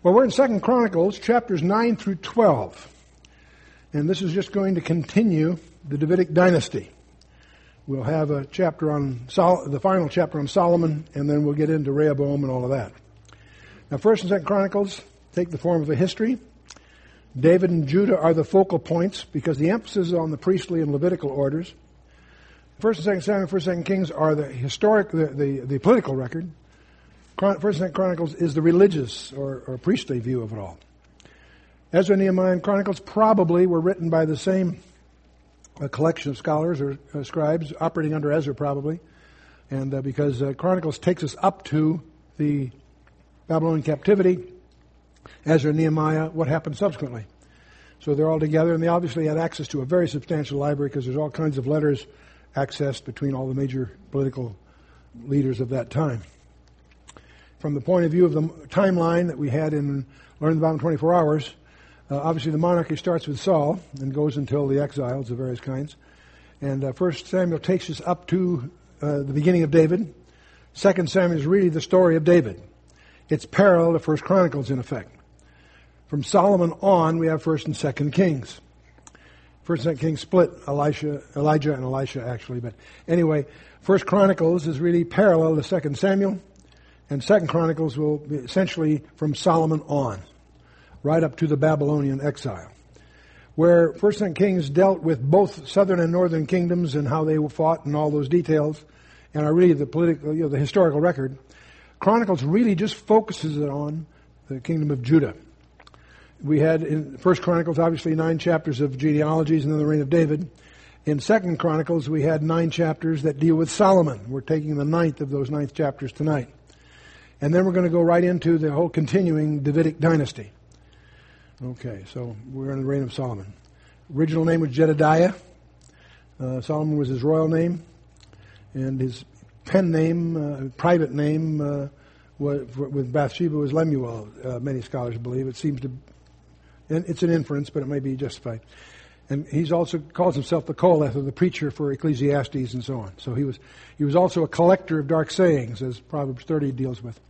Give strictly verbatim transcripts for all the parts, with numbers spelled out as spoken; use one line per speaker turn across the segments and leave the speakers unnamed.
Well, we're in Second Chronicles, chapters nine through twelve. And this is just going to continue the Davidic dynasty. We'll have a chapter on Sol- the final chapter on Solomon, and then we'll get into Rehoboam and all of that. Now, First and Second Chronicles take the form of a history. David and Judah are the focal points because the emphasis is on the priestly and Levitical orders. First and Second Samuel, First and Second Kings are the historic, the, the, the political record. First and Second Chronicles is the religious or, or priestly view of it all. Ezra, Nehemiah, and Chronicles probably were written by the same uh, collection of scholars or uh, scribes operating under Ezra probably. And uh, because uh, Chronicles takes us up to the Babylonian captivity, Ezra and Nehemiah, what happened subsequently. So they're all together, and they obviously had access to a very substantial library because there's all kinds of letters accessed between all the major political leaders of that time. From the point of view of the timeline that we had in Learning the Bible in twenty-four hours, uh, obviously the monarchy starts with Saul and goes until the exiles of various kinds. And uh, First Samuel takes us up to uh, the beginning of David. Second Samuel is really the story of David. It's parallel to First Chronicles in effect. From Solomon on, we have First and Second Kings. First and Second Kings split Elisha, Elijah and Elisha actually, but anyway, First Chronicles is really parallel to Second Samuel. And Second Chronicles will be essentially from Solomon on, right up to the Babylonian exile. Where First and Kings dealt with both southern and northern kingdoms and how they fought and all those details, and are really the political, you know, the historical record. Chronicles really just focuses it on the kingdom of Judah. We had in First Chronicles, obviously, nine chapters of genealogies and then the reign of David. In Second Chronicles, we had nine chapters that deal with Solomon. We're taking the ninth of those ninth chapters tonight. And then we're going to go right into the whole continuing Davidic dynasty. Okay, so we're in the reign of Solomon. Original name was Jedediah. Uh, Solomon was his royal name. And his pen name, uh, private name, uh, was, with Bathsheba was Lemuel, uh, many scholars believe. It seems to, and it's an inference, but it may be justified. And he's also calls himself the Koheleth, or the preacher for Ecclesiastes and so on. So he was he was also a collector of dark sayings, as Proverbs thirty deals with.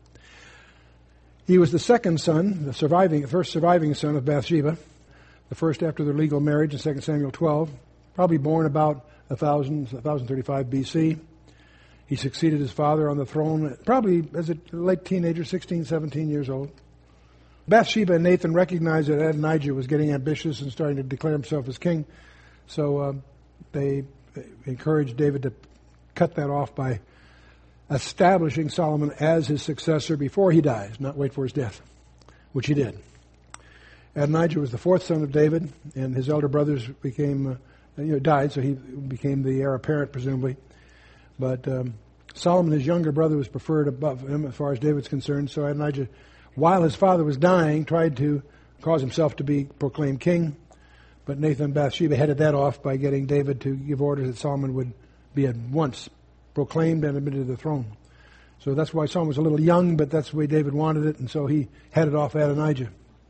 He was the second son, the surviving, first surviving son of Bathsheba, the first after their legal marriage in Second Samuel twelve, probably born about one thousand, one thousand thirty-five B C. He succeeded his father on the throne, probably as a late teenager, sixteen, seventeen years old. Bathsheba and Nathan recognized that Adonijah was getting ambitious and starting to declare himself as king, so uh, they encouraged David to cut that off by establishing Solomon as his successor before he dies, not wait for his death, which he did. Adonijah was the fourth son of David, and his elder brothers became, uh, you know, died, so he became the heir apparent, presumably. But um, Solomon, his younger brother, was preferred above him as far as David's concerned, so Adonijah, while his father was dying, tried to cause himself to be proclaimed king, but Nathan and Bathsheba headed that off by getting David to give orders that Solomon would be at once proclaimed and admitted to the throne. So that's why Solomon was a little young, but that's the way David wanted it, and so he headed off Adonijah.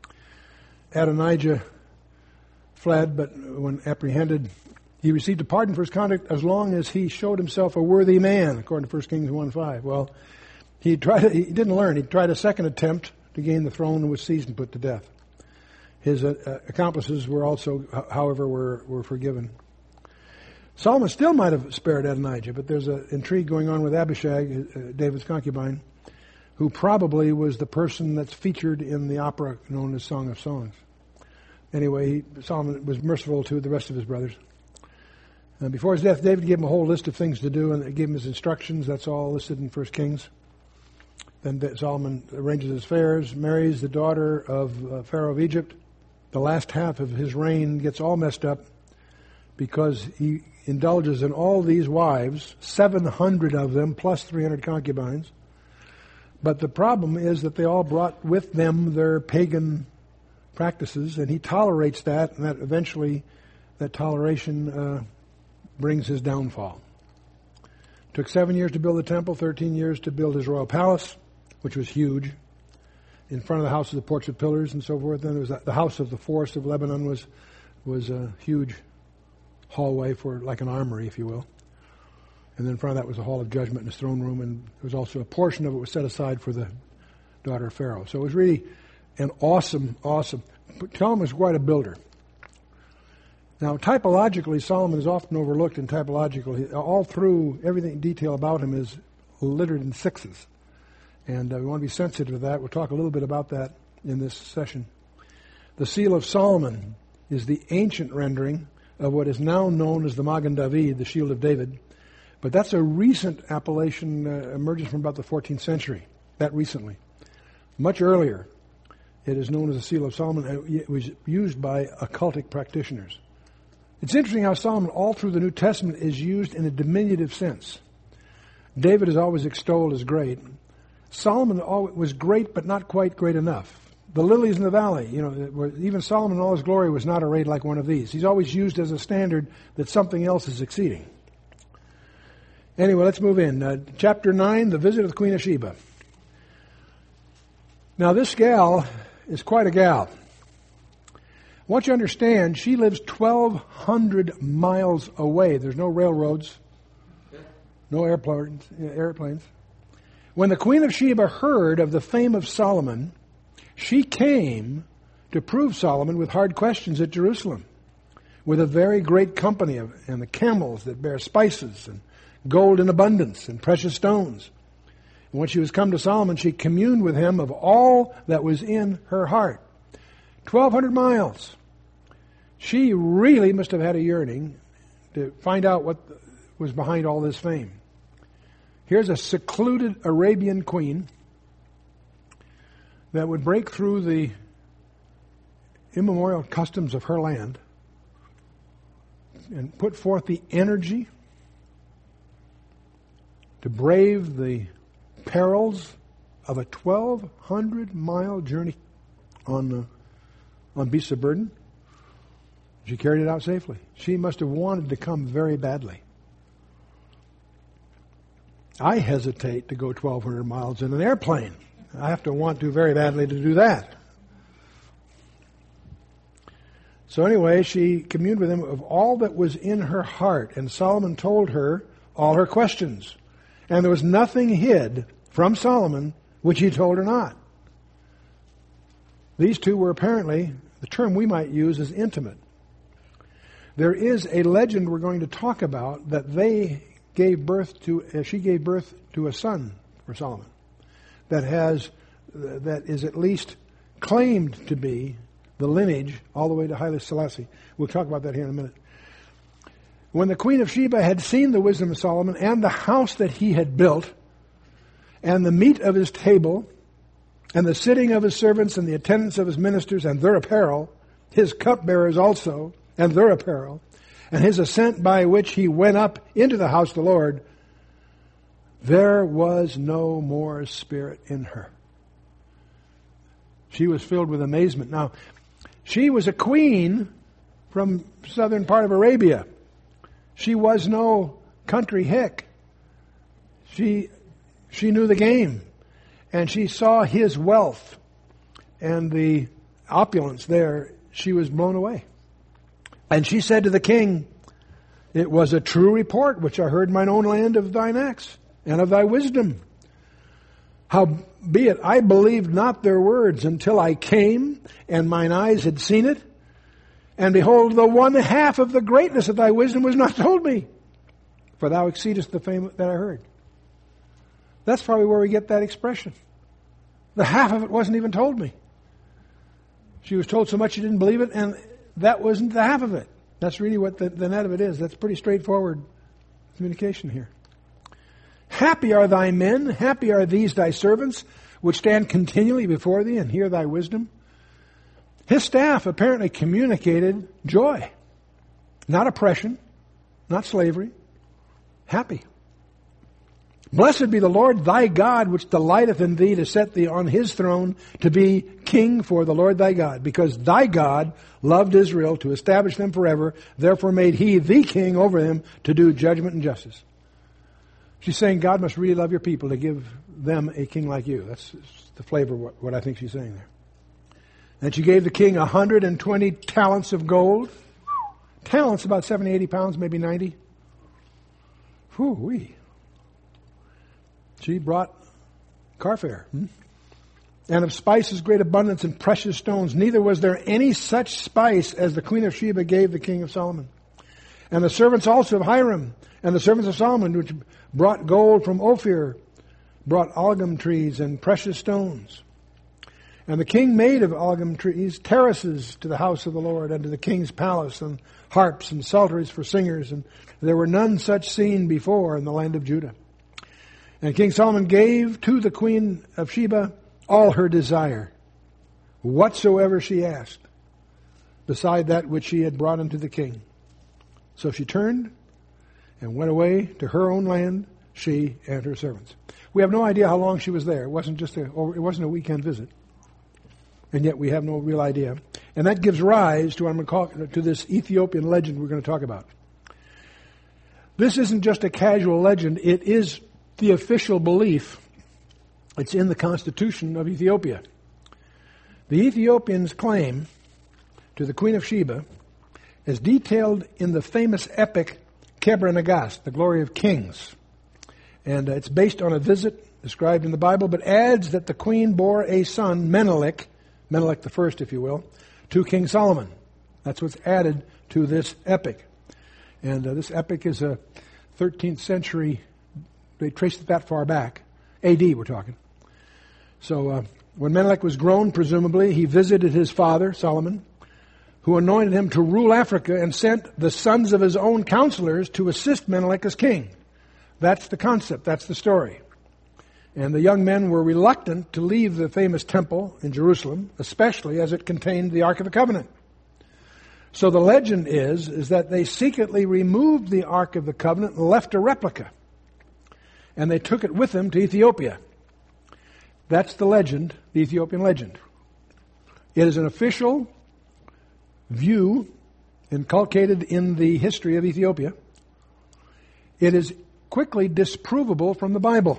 Adonijah fled, but when apprehended, he received a pardon for his conduct as long as he showed himself a worthy man, according to First Kings one five. Well, he tried. He didn't learn. He tried a second attempt to gain the throne and was seized and put to death. His uh, accomplices were also, however, were, were forgiven. Solomon still might have spared Adonijah, but there's an intrigue going on with Abishag, uh, David's concubine, who probably was the person that's featured in the opera known as Song of Songs. Anyway, he, Solomon was merciful to the rest of his brothers. Uh, before his death, David gave him a whole list of things to do, and gave him his instructions. That's all listed in First Kings. Then Solomon arranges his affairs, marries the daughter of uh, Pharaoh of Egypt. The last half of his reign gets all messed up because he indulges in all these wives, seven hundred of them, plus three hundred concubines. But the problem is that they all brought with them their pagan practices, and he tolerates that, and that eventually, that toleration uh, brings his downfall. It took seven years to build the temple, thirteen years to build his royal palace, which was huge. In front of the house of the porch of pillars and so forth. Then there was the house of the forest of Lebanon was was a huge hallway for like an armory, if you will. And then in front of that was the hall of judgment and his throne room, and there was also a portion of it was set aside for the daughter of Pharaoh. So it was really and awesome, awesome. Solomon was quite a builder. Now, typologically, Solomon is often overlooked in typological. All through, everything detail about him is littered in sixes. And uh, we want to be sensitive to that. We'll talk a little bit about that in this session. The Seal of Solomon is the ancient rendering of what is now known as the Magen David, the Shield of David. But that's a recent appellation, uh, emerges from about the fourteenth century, that recently. Much earlier, it is known as the Seal of Solomon. It was used by occultic practitioners. It's interesting how Solomon, all through the New Testament, is used in a diminutive sense. David is always extolled as great. Solomon was great, but not quite great enough. The lilies in the valley, you know, even Solomon in all his glory was not arrayed like one of these. He's always used as a standard that something else is exceeding. Anyway, let's move in. Uh, chapter nine, the visit of the Queen of Sheba. Now, this gal is quite a gal. I want you to understand, she lives twelve hundred miles away. There's no railroads, no airplanes, airplanes. When the Queen of Sheba heard of the fame of Solomon, she came to prove Solomon with hard questions at Jerusalem, with a very great company of, and the camels that bear spices and gold in abundance and precious stones. And when she was come to Solomon, she communed with him of all that was in her heart. twelve hundred miles. She really must have had a yearning to find out what was behind all this fame. Here's a secluded Arabian queen that would break through the immemorial customs of her land and put forth the energy to brave the perils of a twelve hundred mile journey on uh, on beasts of burden. She carried it out safely. She must have wanted to come very badly. I hesitate to go twelve hundred miles in an airplane. I have to want to very badly to do that. So anyway, she communed with him of all that was in her heart, and Solomon told her all her questions. And there was nothing hid from Solomon which he told her not. These two were apparently, the term we might use is intimate. There is a legend we're going to talk about that they gave birth to, uh, she gave birth to a son for Solomon that has, uh, that is at least claimed to be the lineage all the way to Haile Selassie. We'll talk about that here in a minute. When the Queen of Sheba had seen the wisdom of Solomon and the house that he had built and the meat of his table and the sitting of his servants and the attendance of his ministers and their apparel, his cupbearers also and their apparel, and his ascent by which he went up into the house of the Lord, there was no more spirit in her. She was filled with amazement. Now, she was a queen from southern part of Arabia. She was no country hick. She, she knew the game. And she saw his wealth and the opulence there. She was blown away. And she said to the king, "It was a true report which I heard in mine own land of thine acts and of thy wisdom. Howbeit I believed not their words until I came and mine eyes had seen it. And behold, the one half of the greatness of thy wisdom was not told me. For thou exceedest the fame that I heard." That's probably where we get that expression. The half of it wasn't even told me. She was told so much she didn't believe it, and that wasn't the half of it. That's really what the, the net of it is. That's pretty straightforward communication here. Happy are thy men, happy are these thy servants, which stand continually before thee and hear thy wisdom. His staff apparently communicated joy, not oppression, not slavery. Happy. Blessed be the Lord thy God, which delighteth in thee to set thee on his throne, to be king for the Lord thy God. Because thy God loved Israel to establish them forever, therefore made he thee king over them to do judgment and justice. She's saying God must really love your people to give them a king like you. That's the flavor of what, what I think she's saying there. And she gave the king one hundred twenty talents of gold. Talents, about seventy, eighty pounds, maybe ninety. Whew-wee. She brought carfare. Hmm? and of spices great abundance and precious stones. Neither was there any such spice as the queen of Sheba gave the king of Solomon. And the servants also of Hiram, and the servants of Solomon, which brought gold from Ophir, brought algum trees and precious stones. And the king made of algum trees terraces to the house of the Lord, and to the king's palace, and harps and psalteries for singers, and there were none such seen before in the land of Judah. And King Solomon gave to the queen of Sheba all her desire, whatsoever she asked, beside that which she had brought unto the king. So she turned and went away to her own land, she and her servants. We have no idea how long she was there. It wasn't just a, it wasn't a weekend visit. And yet we have no real idea. And that gives rise to what I'm going to call, to this Ethiopian legend we're going to talk about. This isn't just a casual legend. It is the official belief. It's in the constitution of Ethiopia. The Ethiopians' claim to the Queen of Sheba is detailed in the famous epic Kebra Nagast, the Glory of Kings. And uh, it's based on a visit described in the Bible, but adds that the queen bore a son, Menelik, Menelik the first, if you will, to King Solomon. That's what's added to this epic. And uh, this epic is a thirteenth century, they traced it that far back, A D we're talking. So uh, when Menelik was grown, presumably, he visited his father, Solomon, who anointed him to rule Africa and sent the sons of his own counselors to assist Menelik as king. That's the concept. That's the story. And the young men were reluctant to leave the famous temple in Jerusalem, especially as it contained the Ark of the Covenant. So the legend is, is that they secretly removed the Ark of the Covenant and left a replica. And they took it with them to Ethiopia. That's the legend, the Ethiopian legend. It is an official view inculcated in the history of Ethiopia. It is quickly disprovable from the Bible.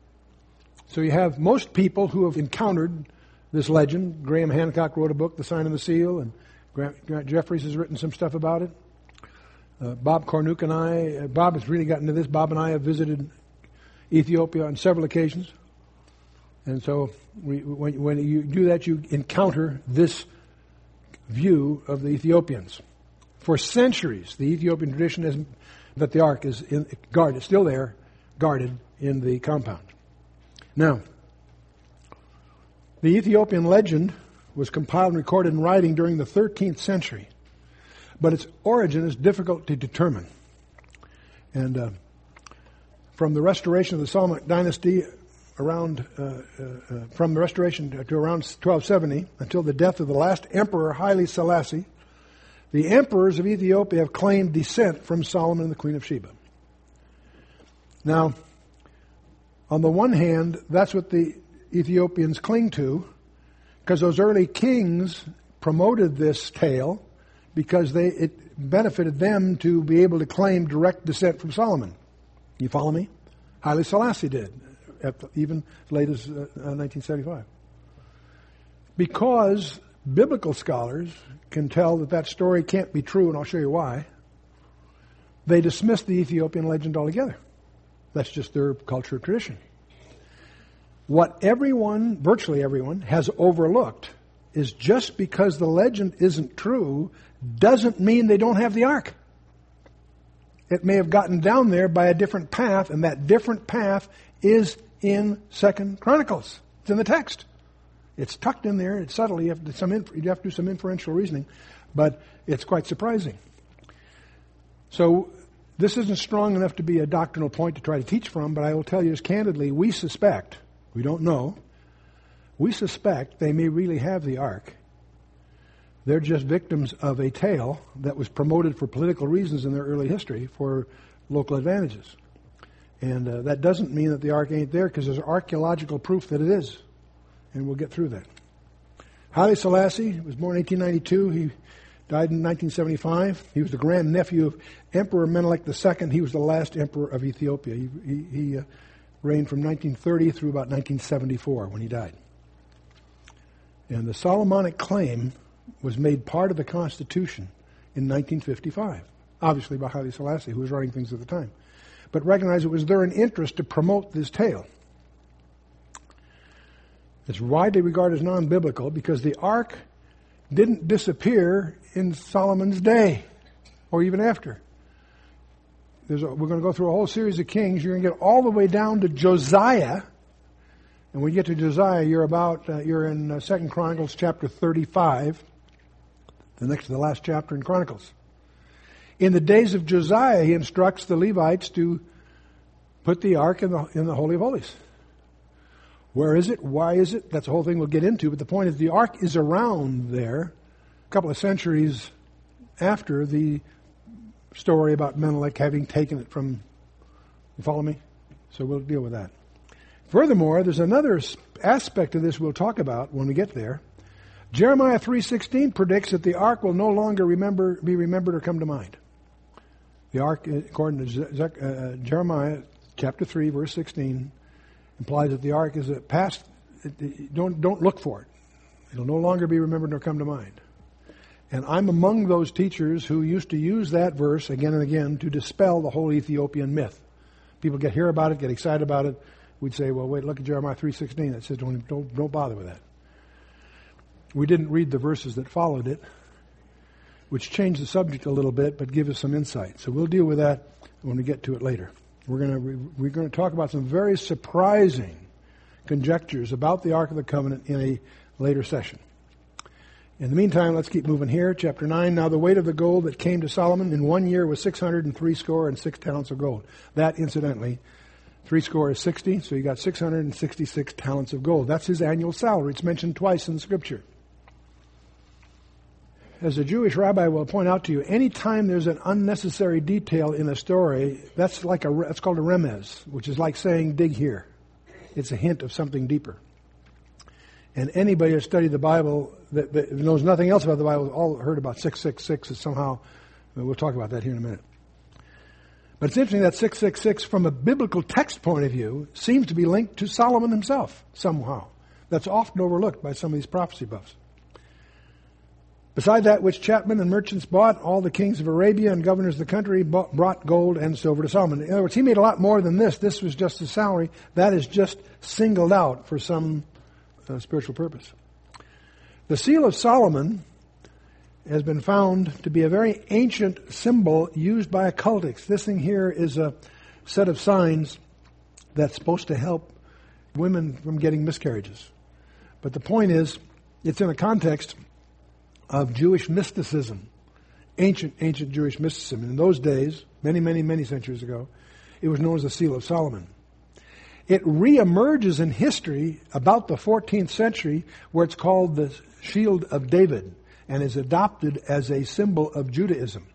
So you have most people who have encountered this legend. Graham Hancock wrote a book, The Sign and the Seal, and Grant, Grant Jeffries has written some stuff about it. Uh, Bob Cornuke and I, uh, Bob has really gotten into this. Bob and I have visited Ethiopia on several occasions. And so we, when, when you do that, you encounter this view of the Ethiopians. For centuries, the Ethiopian tradition is that the ark is in, guarded, still there, guarded in the compound. Now, the Ethiopian legend was compiled and recorded in writing during the thirteenth century, but its origin is difficult to determine. And uh, from the restoration of the Solomonic dynasty, around uh, uh, uh, from the restoration to around twelve seventy until the death of the last emperor Haile Selassie, the emperors of Ethiopia have claimed descent from Solomon and the Queen of Sheba. Now, on the one hand, that's what the Ethiopians cling to, because those early kings promoted this tale because they it benefited them to be able to claim direct descent from Solomon. You follow me? Haile Selassie did, at the, even as late as uh, nineteen seventy-five. Because biblical scholars can tell that that story can't be true, and I'll show you why, they dismiss the Ethiopian legend altogether. That's just their culture tradition. What everyone, virtually everyone, has overlooked is just because the legend isn't true doesn't mean they don't have the ark. It may have gotten down there by a different path, and that different path is in Second Chronicles. It's in the text. It's tucked in there. It's subtle. You have to, some inf- you have to do some inferential reasoning, but it's quite surprising. So this isn't strong enough to be a doctrinal point to try to teach from, but I will tell you as candidly, we suspect, we don't know, we suspect they may really have the ark. They're just victims of a tale that was promoted for political reasons in their early history for local advantages. And uh, that doesn't mean that the ark ain't there, because there's archaeological proof that it is. And we'll get through that. Haile Selassie was born in eighteen ninety-two. He died in nineteen seventy-five. He was the grandnephew of Emperor Menelik the Second. He was the last emperor of Ethiopia. He, he, he uh, reigned from nineteen thirty through about nineteen seventy-four when he died. And the Solomonic claim was made part of the Constitution in nineteen fifty-five, obviously by Haile Selassie, who was writing things at the time. But recognize it was their interest to promote this tale. It's widely regarded as non-biblical because the ark didn't disappear in Solomon's day or even after. There's a, we're going to go through a whole series of kings. You're going to get all the way down to Josiah. And when you get to Josiah, you're about, uh, you're in uh, Second Chronicles chapter thirty-five, the next to the last chapter in Chronicles. In the days of Josiah, he instructs the Levites to put the ark in the, in the Holy of Holies. Where is it? Why is it? That's the whole thing we'll get into. But the point is the ark is around there a couple of centuries after the story about Menelik having taken it from, you follow me? So we'll deal with that. Furthermore, there's another aspect of this we'll talk about when we get there. Jeremiah three sixteen predicts that the ark will no longer remember, be remembered or come to mind. The ark, according to Ze- uh, Jeremiah chapter three, verse sixteen, implies that the ark is a past. Don't don't look for it. It'll no longer be remembered nor come to mind. And I'm among those teachers who used to use that verse again and again to dispel the whole Ethiopian myth. People get hear about it, get excited about it. We'd say, well, wait, look at Jeremiah three sixteen. That says don't don't don't bother with that. We didn't read the verses that followed it, which changed the subject a little bit, but give us some insight. So we'll deal with that when we get to it later. We're going to we're going to talk about some very surprising conjectures about the Ark of the Covenant in a later session. In the meantime, let's keep moving here. Chapter nine. Now the weight of the gold that came to Solomon in one year was six hundred and three score and six talents of gold. That, incidentally, three score is sixty, so you got six hundred and sixty-six talents of gold. That's his annual salary. It's mentioned twice in the Scripture. As a Jewish rabbi will point out to you, any time there's an unnecessary detail in a story, that's like a that's called a remez, which is like saying dig here. It's a hint of something deeper. And anybody who studied the Bible that, that knows nothing else about the Bible all heard about six six six is somehow. We'll talk about that here in a minute. But it's interesting that six six six, from a biblical text point of view, seems to be linked to Solomon himself somehow. That's often overlooked by some of these prophecy buffs. Beside that which chapmen and merchants bought, all the kings of Arabia and governors of the country bought, brought gold and silver to Solomon. In other words, he made a lot more than this. This was just his salary. That is just singled out for some uh, spiritual purpose. The seal of Solomon has been found to be a very ancient symbol used by occultics. This thing here is a set of signs that's supposed to help women from getting miscarriages. But the point is, it's in a context of Jewish mysticism, ancient, ancient Jewish mysticism. And in those days, many, many, many centuries ago, it was known as the Seal of Solomon. It reemerges in history about the fourteenth century, where it's called the Shield of David, and is adopted as a symbol of Judaism.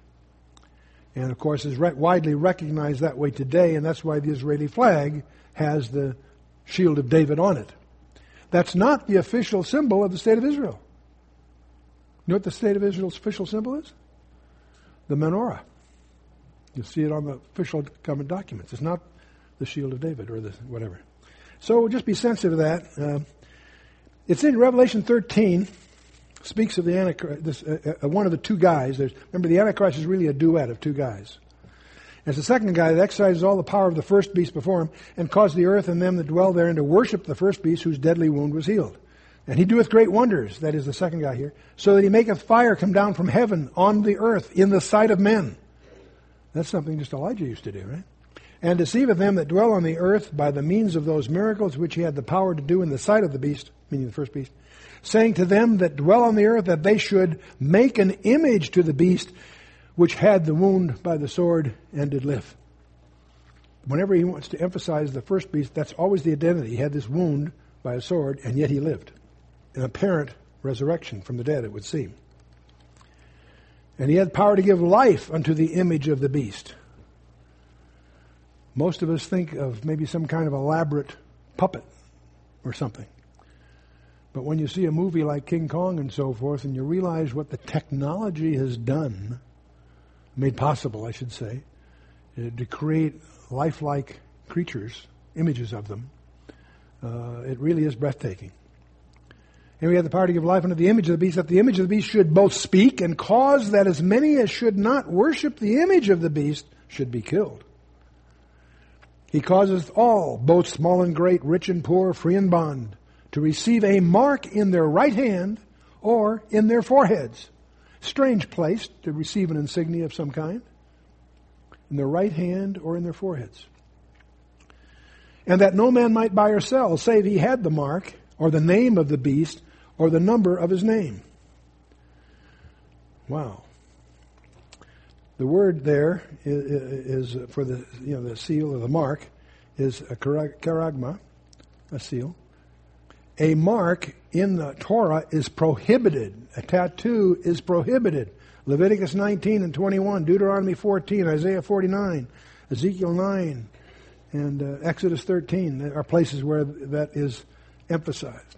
And of course is re- widely recognized that way today, and that's why the Israeli flag has the Shield of David on it. That's not the official symbol of the State of Israel. You know what the State of Israel's official symbol is? The menorah. You'll see it on the official government documents. It's not the Shield of David or the whatever. So just be sensitive to that. Uh, it's in Revelation thirteen. Speaks of the Antichrist, this, uh, uh, one of the two guys. There's, remember, the Antichrist is really a duet of two guys. There's the second guy that exercises all the power of the first beast before him, and caused the earth and them that dwell therein to worship the first beast, whose deadly wound was healed. And he doeth great wonders, that is the second guy here, so that he maketh fire come down from heaven on the earth in the sight of men. That's something just Elijah used to do, right? And deceiveth them that dwell on the earth by the means of those miracles which he had the power to do in the sight of the beast, meaning the first beast, saying to them that dwell on the earth that they should make an image to the beast which had the wound by the sword and did live. Whenever he wants to emphasize the first beast, that's always the identity. He had this wound by a sword, and yet he lived. An apparent resurrection from the dead, it would seem. And he had power to give life unto the image of the beast. Most of us think of maybe some kind of elaborate puppet or something. But when you see a movie like King Kong and so forth, and you realize what the technology has done, made possible, I should say, to create lifelike creatures, images of them, uh, it really is breathtaking. And we have the power to give life unto the image of the beast, that the image of the beast should both speak and cause that as many as should not worship the image of the beast should be killed. He causeth all, both small and great, rich and poor, free and bond, to receive a mark in their right hand or in their foreheads. Strange place to receive an insignia of some kind. In their right hand or in their foreheads. And that no man might buy or sell, save he had the mark, or the name of the beast, or the number of his name. Wow. The word there is, is for the you know the seal or the mark is a charagma, a seal. A mark in the Torah is prohibited. A tattoo is prohibited. Leviticus nineteen and twenty-one, Deuteronomy fourteen, Isaiah forty-nine, Ezekiel nine, and uh, Exodus thirteen are places where that is emphasized.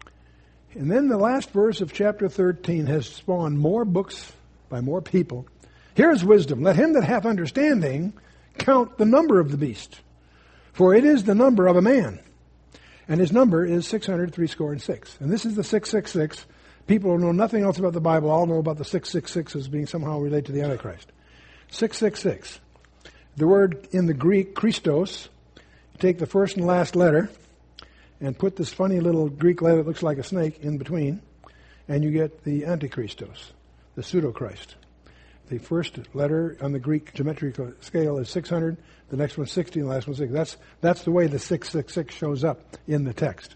And then the last verse of chapter thirteen has spawned more books by more people. Here's wisdom. Let him that hath understanding count the number of the beast. For it is the number of a man. And his number is six hundred three score and six. And this is the six six six. People who know nothing else about the Bible all know about the six six six as being somehow related to the Antichrist. six six six. The word in the Greek, Christos, you take the first and last letter and put this funny little Greek letter that looks like a snake in between, and you get the Antichristos, the pseudo-Christ. The first letter on the Greek geometrical scale is six hundred, the next one's sixty, and the last one's six. That's, that's the way the six six six shows up in the text,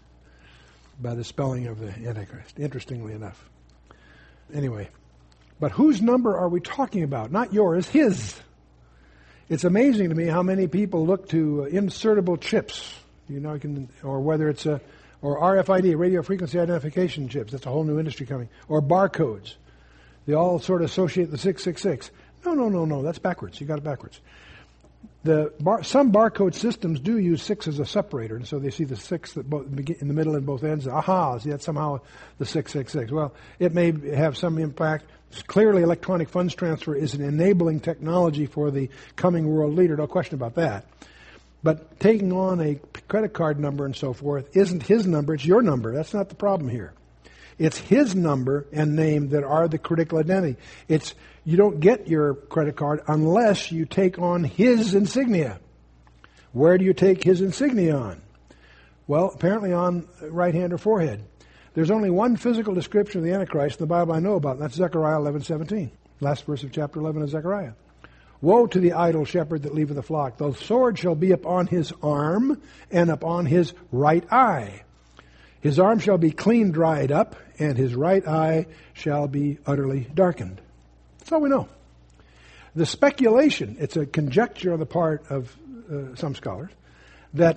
by the spelling of the Antichrist, interestingly enough. Anyway, but whose number are we talking about? Not yours, his. It's amazing to me how many people look to uh, insertable chips, you know, can, or whether it's a, or R F I D, radio frequency identification chips. That's a whole new industry coming. Or barcodes. They all sort of associate the six six six. No, no, no, no. That's backwards. You got it backwards. The bar, some barcode systems do use six as a separator, and so they see the six that both, in the middle and both ends. Aha, see, that's somehow the six six six. Well, it may have some impact. Clearly, electronic funds transfer is an enabling technology for the coming world leader. No question about that. But taking on a credit card number and so forth isn't his number. It's your number. That's not the problem here. It's his number and name that are the critical identity. It's you don't get your credit card unless you take on his insignia. Where do you take his insignia on? Well, apparently on right hand or forehead. There's only one physical description of the Antichrist in the Bible I know about, and that's Zechariah eleven seventeen. Last verse of chapter eleven of Zechariah. Woe to the idle shepherd that leaveth the flock. The sword shall be upon his arm and upon his right eye. His arm shall be clean dried up, and his right eye shall be utterly darkened. That's all we know. The speculation, it's a conjecture on the part of uh, some scholars, that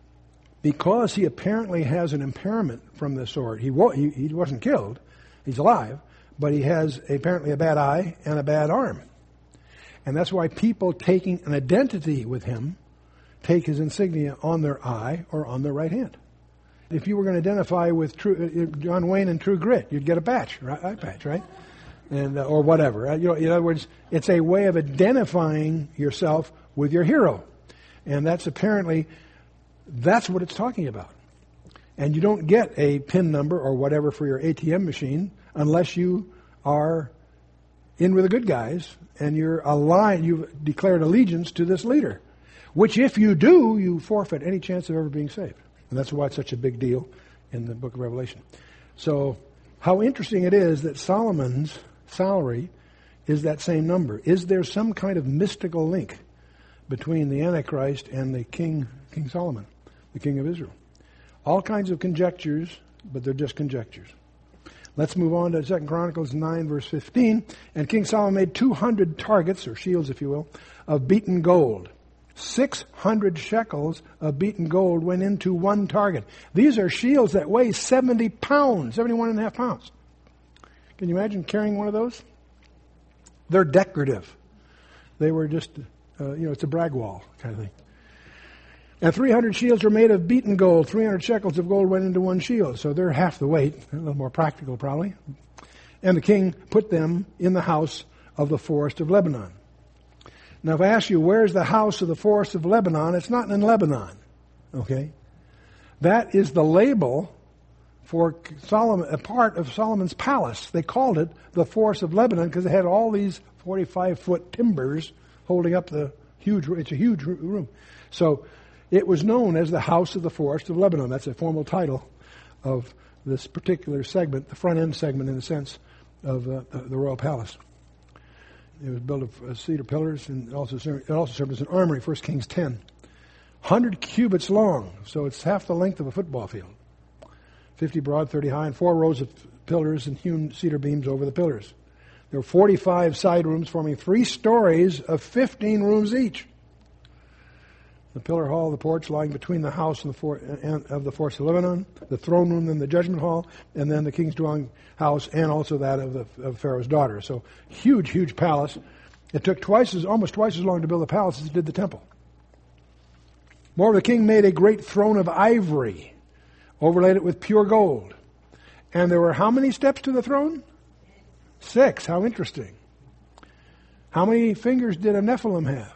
because he apparently has an impairment from the sword, he, wo- he, he wasn't killed, he's alive, but he has apparently a bad eye and a bad arm. And that's why people taking an identity with him take his insignia on their eye or on their right hand. If you were going to identify with True, uh, John Wayne and True Grit, you'd get a patch, right? Eye patch, right? And uh, or whatever. Uh, you know, in other words, it's a way of identifying yourself with your hero, and that's apparently that's what it's talking about. And you don't get a PIN number or whatever for your A T M machine unless you are in with the good guys and you're aligned. You've declared allegiance to this leader, which if you do, you forfeit any chance of ever being saved. And that's why it's such a big deal in the book of Revelation. So how interesting it is that Solomon's salary is that same number. Is there some kind of mystical link between the Antichrist and the King, King Solomon, the king of Israel? All kinds of conjectures, but they're just conjectures. Let's move on to Second Chronicles nine, verse fifteen. And King Solomon made two hundred targets, or shields if you will, of beaten gold. six hundred shekels of beaten gold went into one target. These are shields that weigh seventy pounds, seventy-one and a half pounds. Can you imagine carrying one of those? They're decorative. They were just, uh, you know, it's a brag wall kind of thing. And three hundred shields were made of beaten gold. three hundred shekels of gold went into one shield. So they're half the weight, a little more practical probably. And the king put them in the house of the forest of Lebanon. Now, if I ask you, where's the house of the forest of Lebanon? It's not in Lebanon, okay? That is the label for Solomon, a part of Solomon's palace. They called it the forest of Lebanon because it had all these forty-five foot timbers holding up the huge, it's a huge room. So it was known as the house of the forest of Lebanon. That's a formal title of this particular segment, the front end segment in the sense of uh, the, the royal palace. It was built of uh, cedar pillars, and it also served, it also served as an armory, First Kings ten. one hundred cubits long, so it's half the length of a football field. fifty broad, thirty high, and four rows of pillars and hewn cedar beams over the pillars. There were forty-five side rooms forming three stories of fifteen rooms each. The pillar hall, the porch lying between the house and the for, and of the forest of Lebanon, the throne room and the judgment hall, and then the king's dwelling house, and also that of the of Pharaoh's daughter. So huge, huge palace. It took twice as almost twice as long to build the palace as it did the temple. Moreover, the king made a great throne of ivory, overlaid it with pure gold. And there were how many steps to the throne? Six. How interesting. How many fingers did a Nephilim have?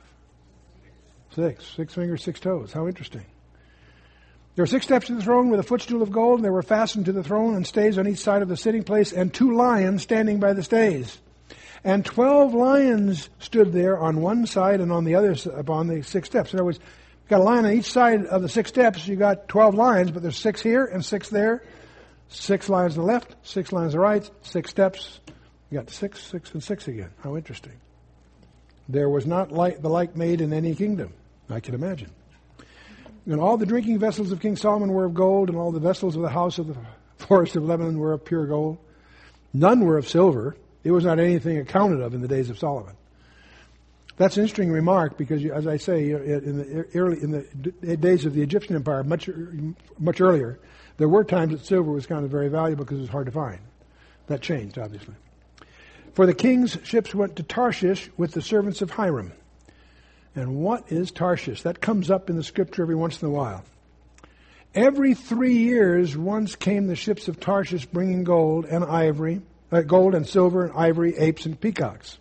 Six. Six fingers, six toes. How interesting. There were six steps to the throne with a footstool of gold, and they were fastened to the throne and stays on each side of the sitting place, and two lions standing by the stays. And twelve lions stood there on one side and on the other upon the six steps. In other words, you've got a lion on each side of the six steps. You've got twelve lions, but there's six here and six there. Six lions to the left, six lions to the right, six steps. You got six, six, and six again. How interesting. There was not like the like made in any kingdom, I can imagine. And all the drinking vessels of King Solomon were of gold, and all the vessels of the house of the forest of Lebanon were of pure gold. None were of silver. It was not anything accounted of in the days of Solomon. That's an interesting remark because, as I say, in the early in the days of the Egyptian Empire, much much earlier, there were times that silver was kind of very valuable because it was hard to find. That changed, obviously. For the king's ships went to Tarshish with the servants of Hiram. And what is Tarshish? That comes up in the scripture every once in a while. Every three years, once came the ships of Tarshish bringing gold and ivory, uh, gold and silver and ivory, apes and peacocks.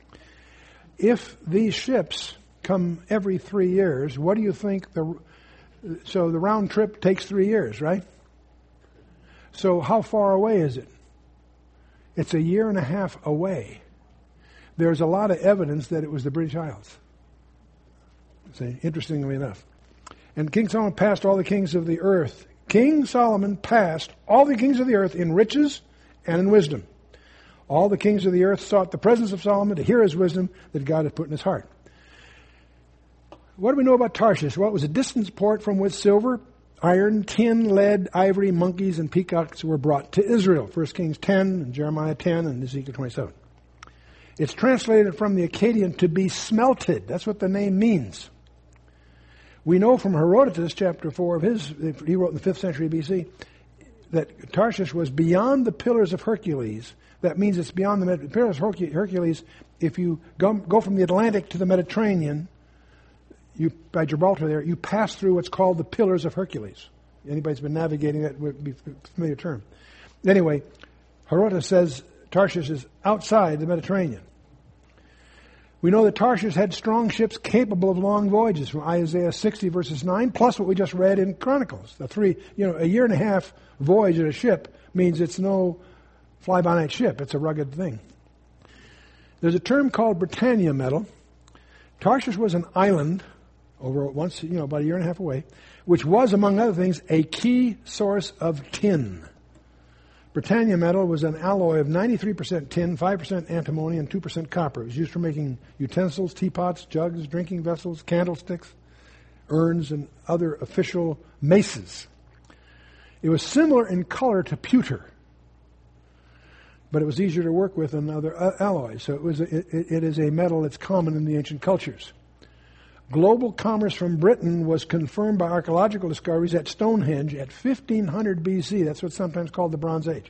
If these ships come every three years, what do you think? The so the round trip takes three years, right? So how far away is it? It's a year and a half away. There's a lot of evidence that it was the British Isles. See, interestingly enough. And King Solomon passed all the kings of the earth. King Solomon passed all the kings of the earth in riches and in wisdom. All the kings of the earth sought the presence of Solomon to hear his wisdom that God had put in his heart. What do we know about Tarshish? Well, it was a distant port from which silver, iron, tin, lead, ivory, monkeys, and peacocks were brought to Israel. First Kings ten, and Jeremiah ten, and Ezekiel twenty-seven. It's translated from the Akkadian to be smelted. That's what the name means. We know from Herodotus, chapter four of his, he wrote in the fifth century B C, that Tarshish was beyond the Pillars of Hercules. That means it's beyond the Med- Pillars of Hercules. If you go, go from the Atlantic to the Mediterranean, you by Gibraltar there, you pass through what's called the Pillars of Hercules. Anybody's been navigating that would be a familiar term. Anyway, Herodotus says Tarshish is outside the Mediterranean. We know that Tarshish had strong ships capable of long voyages from Isaiah sixty verses nine, plus what we just read in Chronicles. The three, you know, a year and a half voyage in a ship means it's no fly-by-night ship. It's a rugged thing. There's a term called Britannia metal. Tarshish was an island over once, you know, about a year and a half away, which was, among other things, a key source of tin. Britannia metal was an alloy of ninety-three percent tin, five percent antimony, and two percent copper. It was used for making utensils, teapots, jugs, drinking vessels, candlesticks, urns, and other official maces. It was similar in color to pewter, but it was easier to work with than other uh, alloys. So it, was a, it, it is a metal that's common in the ancient cultures. Global commerce from Britain was confirmed by archaeological discoveries at Stonehenge at fifteen hundred B C. That's what's sometimes called the Bronze Age.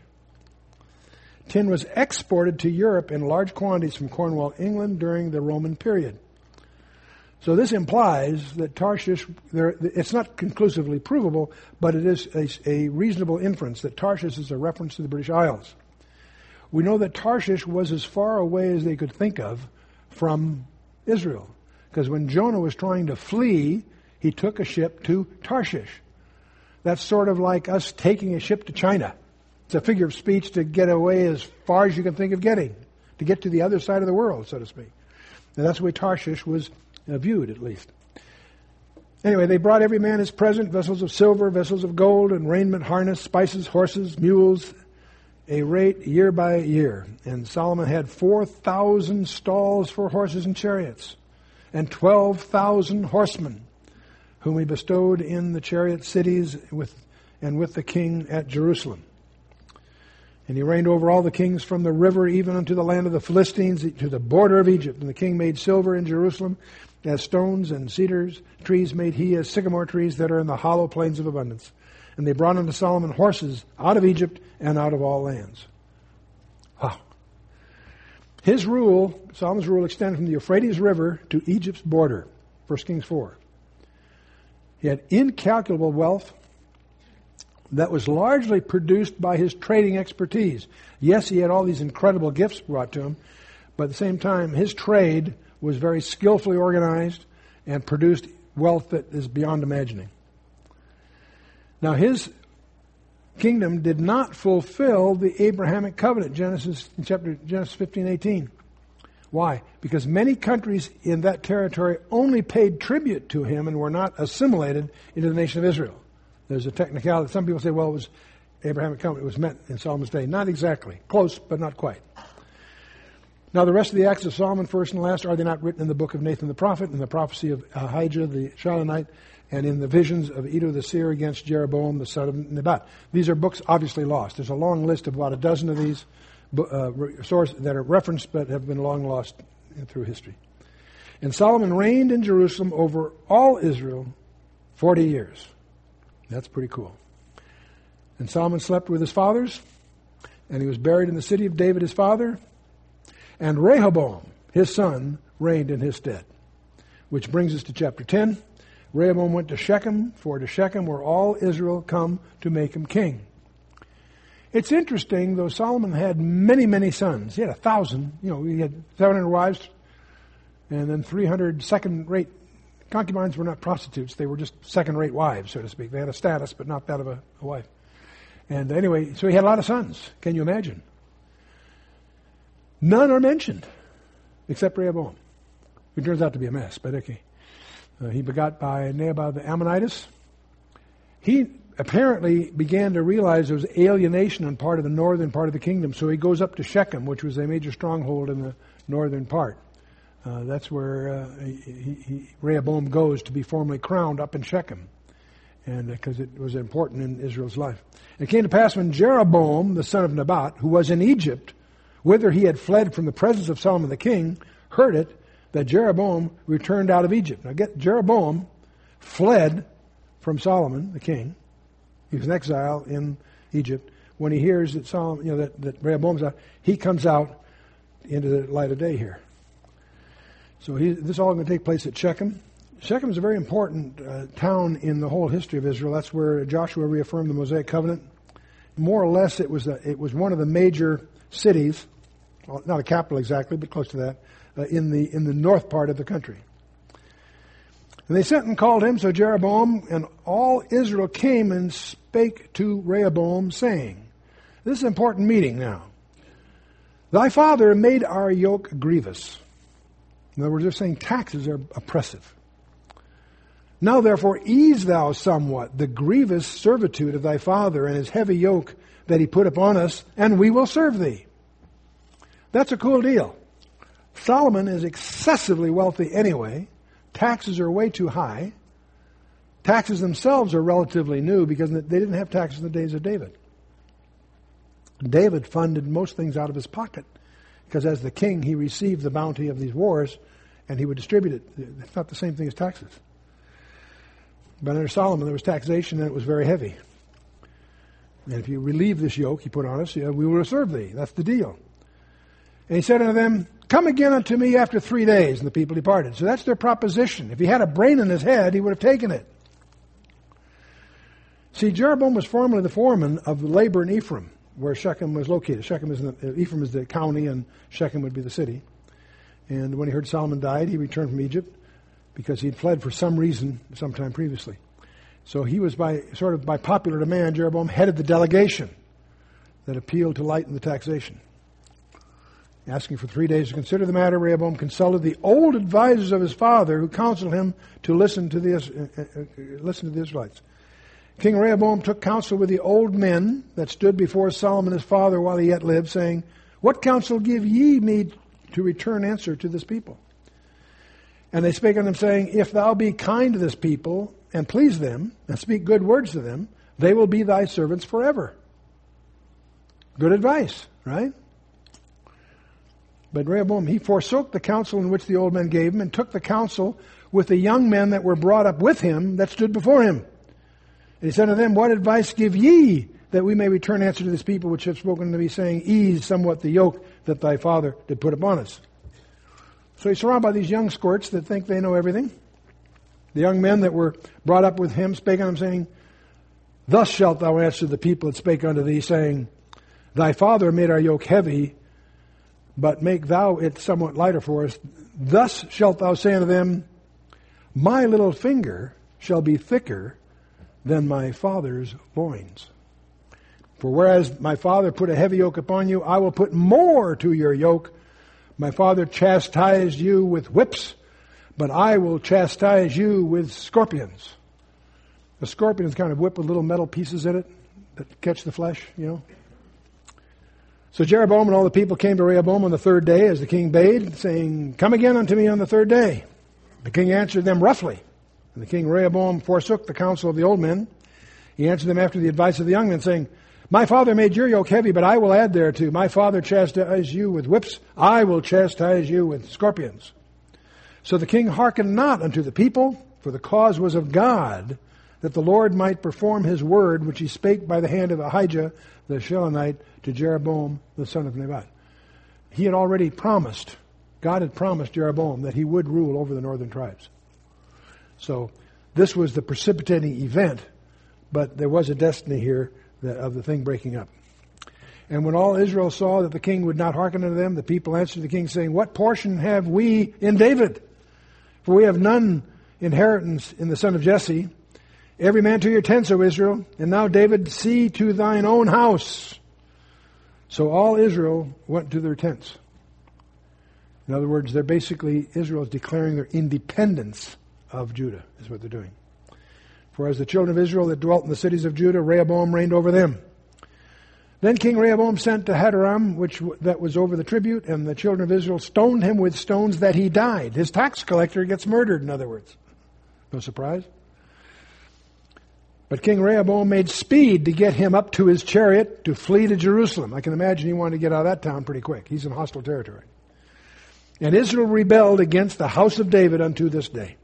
Tin was exported to Europe in large quantities from Cornwall, England during the Roman period. So this implies that Tarshish, there, it's not conclusively provable, but it is a, a reasonable inference that Tarshish is a reference to the British Isles. We know that Tarshish was as far away as they could think of from Israel. Because when Jonah was trying to flee, he took a ship to Tarshish. That's sort of like us taking a ship to China. It's a figure of speech to get away as far as you can think of getting, to get to the other side of the world, so to speak. And that's the way Tarshish was uh, viewed, at least. Anyway, they brought every man his present, vessels of silver, vessels of gold, and raiment, harness, spices, horses, mules, a rate year by year. And Solomon had four thousand stalls for horses and chariots, and twelve thousand horsemen, whom he bestowed in the chariot cities with and with the king at Jerusalem. And he reigned over all the kings from the river even unto the land of the Philistines, to the border of Egypt. And the king made silver in Jerusalem as stones, and cedars trees made he as sycamore trees that are in the hollow plains of abundance. And they brought unto Solomon horses out of Egypt and out of all lands. Wow. His rule, Solomon's rule, extended from the Euphrates River to Egypt's border. First Kings four. He had incalculable wealth that was largely produced by his trading expertise. Yes, he had all these incredible gifts brought to him, but at the same time, his trade was very skillfully organized and produced wealth that is beyond imagining. Now, his kingdom did not fulfill the Abrahamic covenant, Genesis chapter Genesis fifteen eighteen. Why? Because many countries in that territory only paid tribute to him and were not assimilated into the nation of Israel. There's a technicality. Some people say, well, it was Abrahamic covenant. It was meant in Solomon's day. Not exactly. Close, but not quite. Now, the rest of the acts of Solomon, first and last, are they not written in the book of Nathan the prophet, in the prophecy of Ahijah the Shilonite, and in the visions of Iddo the seer against Jeroboam the son of Nebat? These are books obviously lost. There's a long list of about a dozen of these uh, sources that are referenced but have been long lost through history. And Solomon reigned in Jerusalem over all Israel forty years. That's pretty cool. And Solomon slept with his fathers, and he was buried in the city of David his father, and Rehoboam, his son, reigned in his stead. Which brings us to chapter ten. Rehoboam went to Shechem, for to Shechem were all Israel come to make him king. It's interesting, though Solomon had many, many sons. He had a thousand, you know, he had seven hundred wives, and then three hundred second-rate concubines. Were not prostitutes. They were just second-rate wives, so to speak. They had a status, but not that of a, a wife. And anyway, so he had a lot of sons. Can you imagine? None are mentioned, except Rehoboam, who turns out to be a mess, but okay. Uh, he begot by Naboth the Ammonitess. He apparently began to realize there was alienation on part of the northern part of the kingdom, so he goes up to Shechem, which was a major stronghold in the northern part. Uh, that's where uh, he, he, Rehoboam goes to be formally crowned, up in Shechem, and because uh, it was important in Israel's life. It came to pass when Jeroboam, the son of Nebat, who was in Egypt, whither he had fled from the presence of Solomon the king, heard it, that Jeroboam returned out of Egypt. Now get Jeroboam fled from Solomon the king. He was in exile in Egypt. When he hears that Solomon, you know, that, that Rehoboam's out, he comes out into the light of day here. So he, this is all going to take place at Shechem. Shechem is a very important uh, town in the whole history of Israel. That's where Joshua reaffirmed the Mosaic covenant. More or less, it was a, it was one of the major cities, well, not a capital exactly, but close to that, uh, in the in the north part of the country. And they sent and called him, so Jeroboam and all Israel came and spake to Rehoboam, saying, this is an important meeting now. Thy father made our yoke grievous. In other words, they're saying taxes are oppressive. Now therefore ease thou somewhat the grievous servitude of thy father and his heavy yoke that he put upon us, and we will serve thee. That's a cool deal. Solomon is excessively wealthy anyway. Taxes are way too high. Taxes themselves are relatively new because they didn't have taxes in the days of David. David funded most things out of his pocket because as the king he received the bounty of these wars and he would distribute it. It's not the same thing as taxes. But under Solomon there was taxation and it was very heavy. And if you relieve this yoke he put on us, yeah, we will serve thee. That's the deal. And he said unto them, come again unto me after three days. And the people departed. So that's their proposition. If he had a brain in his head, he would have taken it. See, Jeroboam was formerly the foreman of the labor in Ephraim, where Shechem was located. Shechem is in the, Ephraim is the county, and Shechem would be the city. And when he heard Solomon died, he returned from Egypt because he'd fled for some reason sometime previously. So he was by sort of by popular demand, Jeroboam headed the delegation that appealed to lighten the taxation. Asking for three days to consider the matter, Rehoboam consulted the old advisors of his father, who counseled him to listen to the, uh, uh, listen to the Israelites. King Rehoboam took counsel with the old men that stood before Solomon his father while he yet lived, saying, What counsel give ye me to return answer to this people? And they spake unto him, saying, If thou be kind to this people, and please them, and speak good words to them, they will be thy servants forever. Good advice, right? But Rehoboam, he forsook the counsel in which the old men gave him, and took the counsel with the young men that were brought up with him that stood before him. And he said to them, What advice give ye, that we may return answer to this people which have spoken to me, saying, Ease somewhat the yoke that thy father did put upon us? So he's surrounded by these young squirts that think they know everything. The young men that were brought up with him spake unto him, saying, Thus shalt thou answer the people that spake unto thee, saying, Thy father made our yoke heavy, but make thou it somewhat lighter for us. Thus shalt thou say unto them, My little finger shall be thicker than my father's loins. For whereas my father put a heavy yoke upon you, I will put more to your yoke. My father chastised you with whips, but I will chastise you with scorpions. A scorpion is kind of whip with little metal pieces in it that catch the flesh, you know. So Jeroboam and all the people came to Rehoboam on the third day, as the king bade, saying, Come again unto me on the third day. The king answered them roughly. And the king Rehoboam forsook the counsel of the old men. He answered them after the advice of the young men, saying, My father made your yoke heavy, but I will add thereto. My father chastised you with whips. I will chastise you with scorpions. So the king hearkened not unto the people, for the cause was of God, that the Lord might perform his word, which he spake by the hand of Ahijah the Shilonite to Jeroboam the son of Nebat. He had already promised, God had promised Jeroboam that he would rule over the northern tribes. So this was the precipitating event, but there was a destiny here that, of the thing breaking up. And when all Israel saw that the king would not hearken unto them, the people answered the king, saying, What portion have we in David? For we have none inheritance in the son of Jesse. Every man to your tents, O Israel. And now, David, see to thine own house. So all Israel went to their tents. In other words, they're basically, Israel is declaring their independence of Judah, is what they're doing. For as the children of Israel that dwelt in the cities of Judah, Rehoboam reigned over them. Then King Rehoboam sent to Hadoram, which that was over the tribute, and the children of Israel stoned him with stones that he died. His tax collector gets murdered, in other words. No surprise. But King Rehoboam made speed to get him up to his chariot to flee to Jerusalem. I can imagine he wanted to get out of that town pretty quick. He's in hostile territory. And Israel rebelled against the house of David unto this day.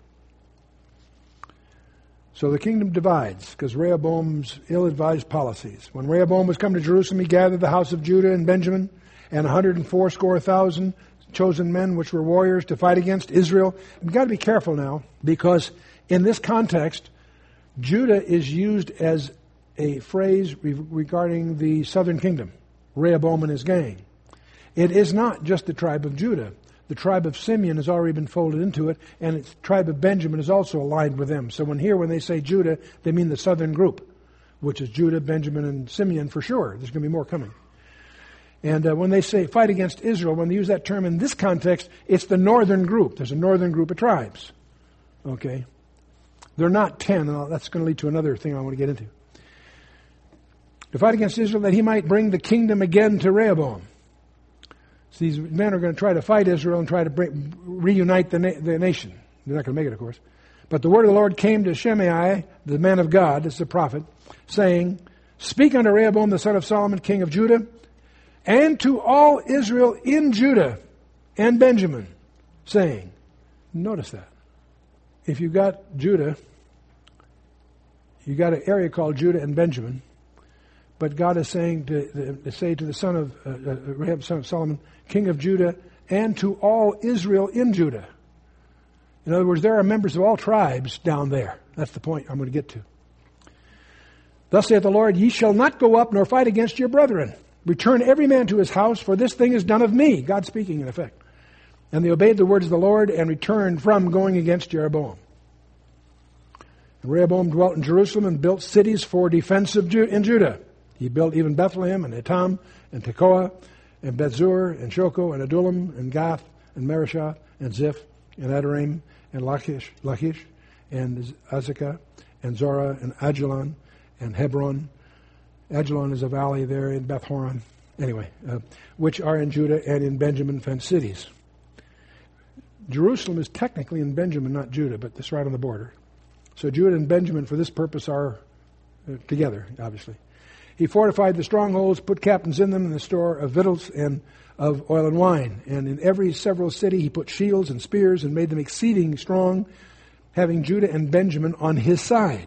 So the kingdom divides because Rehoboam's ill-advised policies. When Rehoboam was come to Jerusalem, he gathered the house of Judah and Benjamin and one hundred fourscore thousand chosen men which were warriors to fight against Israel. We've got to be careful now because in this context, Judah is used as a phrase re- regarding the southern kingdom, Rehoboam and his gang. It is not just the tribe of Judah. The tribe of Simeon has already been folded into it, and the tribe of Benjamin is also aligned with them. So when here, when they say Judah, they mean the southern group, which is Judah, Benjamin, and Simeon for sure. There's going to be more coming. And uh, when they say fight against Israel, when they use that term in this context, it's the northern group. There's a northern group of tribes. Okay? They're not ten, and that's going to lead to another thing I want to get into. To fight against Israel, that he might bring the kingdom again to Rehoboam. So these men are going to try to fight Israel and try to bring, reunite the, na- the nation. They're not going to make it, of course. But the word of the Lord came to Shimei, the man of God, this is a prophet, saying, Speak unto Rehoboam, the son of Solomon, king of Judah, and to all Israel in Judah and Benjamin, saying, notice that. If you've got Judah, you've got an area called Judah and Benjamin, but God is saying to, to say to the son of uh, uh, Rehoboam, son of Solomon, king of Judah, and to all Israel in Judah. In other words, there are members of all tribes down there. That's the point I'm going to get to. Thus saith the Lord, Ye shall not go up nor fight against your brethren. Return every man to his house, for this thing is done of me. God speaking in effect. And they obeyed the words of the Lord and returned from going against Jeroboam. And Rehoboam dwelt in Jerusalem and built cities for defense of Ju- in Judah. He built even Bethlehem and Etam and Tekoa and Bethzur, and Shoko, and Adullam, and Gath, and Mareshah, and Ziph, and Adoraim, and Lachish, Lachish, and Azekah, and Zorah, and Ajalon, and Hebron. Ajalon is a valley there in Beth Horon. Anyway, uh, which are in Judah and in Benjamin fenced cities. Jerusalem is technically in Benjamin, not Judah, but it's right on the border. So Judah and Benjamin, for this purpose, are uh, together, obviously. He fortified the strongholds, put captains in them, and the store of victuals and of oil and wine. And in every several city he put shields and spears and made them exceeding strong, having Judah and Benjamin on his side.